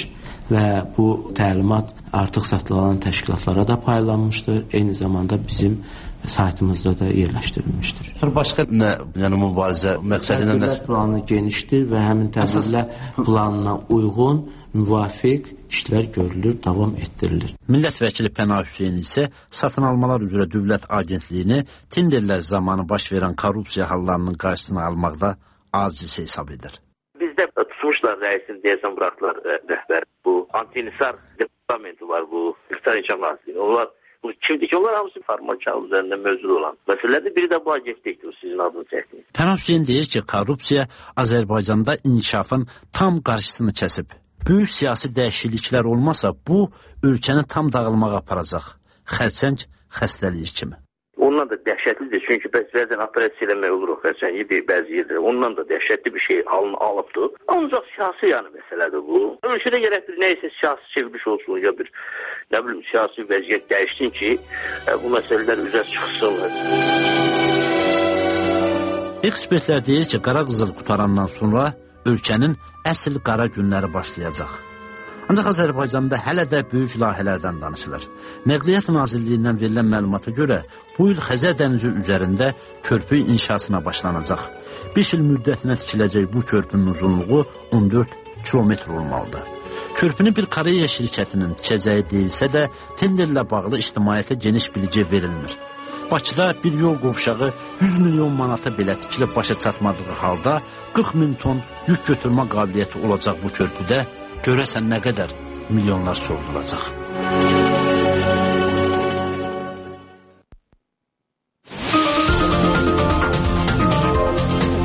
X: və bu təlimat artıq satılan təşkilatlara da paylanmışdır. Eyni zamanda bizim saytımızda da yerləşdirilmişdir.
O: Başqa nə, yəni mübarizə məqsədi nə?
X: Tədbirlər planı genişdir və həmin tədbirlər planına uyğun, müvafiq işlər görülür, davam etdirilir.
O: Millət vəkili Pənah Hüseyn isə satın almalar üzrə dövlət agentliyini tenderlər zamanı baş verən korrupsiya hallarının qarşısını almaqda aciz hesab edir.
L: Bizdə tutmuşlar rəisini deyəsən buraxdılar rəhbər. Bu antinisar departamenti var, bu İqtisadi İnkişaf Nazirliyi. Onlar bu kimdir ki? Onlar hamısı formal kağız üzərində mövcud olan məsələdir. Biri də bu agentlikdir, sizin adını çəkdiniz.
O: Pənah Hüseyn deyir ki, korrupsiya Azərbaycanda inkişafın tam qarşısını kəsib. Böyük siyasi dəyişikliklər olmasa, bu ölkəni tam dağılmağa aparacaq. Xərçəng xəstəliyi kimi.
L: Ondan da dəhşətlidir. Çünki bəzən operasiya eləmək olur o xərçəngi bir bəzi yerdə. Ondan da dəhşətli bir şey alın, alıbdır. Ancaq siyasi yəni məsələdir bu. Ölkədə gərək bir neysə siyasi çevriliş olsun ya bir nə bilim siyasi vəziyyət dəyişsin ki, bu məsələlər üzə çıxsın.
O: Ekspertlər deyir ki, qara qızıl qutarandan sonra ölkənin əsl qara günləri başlayacaq. Ancaq Azərbaycanda hələ də böyük layihələrdən danışılır. Nəqliyyat Nazirliyindən verilən məlumata görə bu il Xəzər dənizi üzərində körpü inşasına başlanacaq. beş il müddətinə tikiləcək bu körpünün uzunluğu on dörd kilometr olmalıdır. Körpünü bir Koreya şirkətinin tikəcəyi deyilsə də, tenderlə bağlı ictimaiyyətə geniş bilgi verilmir. Bakıda bir yol qovşağı yüz milyon manata belə tikilib başa çatmadığı halda qırx min ton yük götürmə qabiliyyəti olacaq bu körpüdə görəsən nə qədər milyonlar sorulacaq.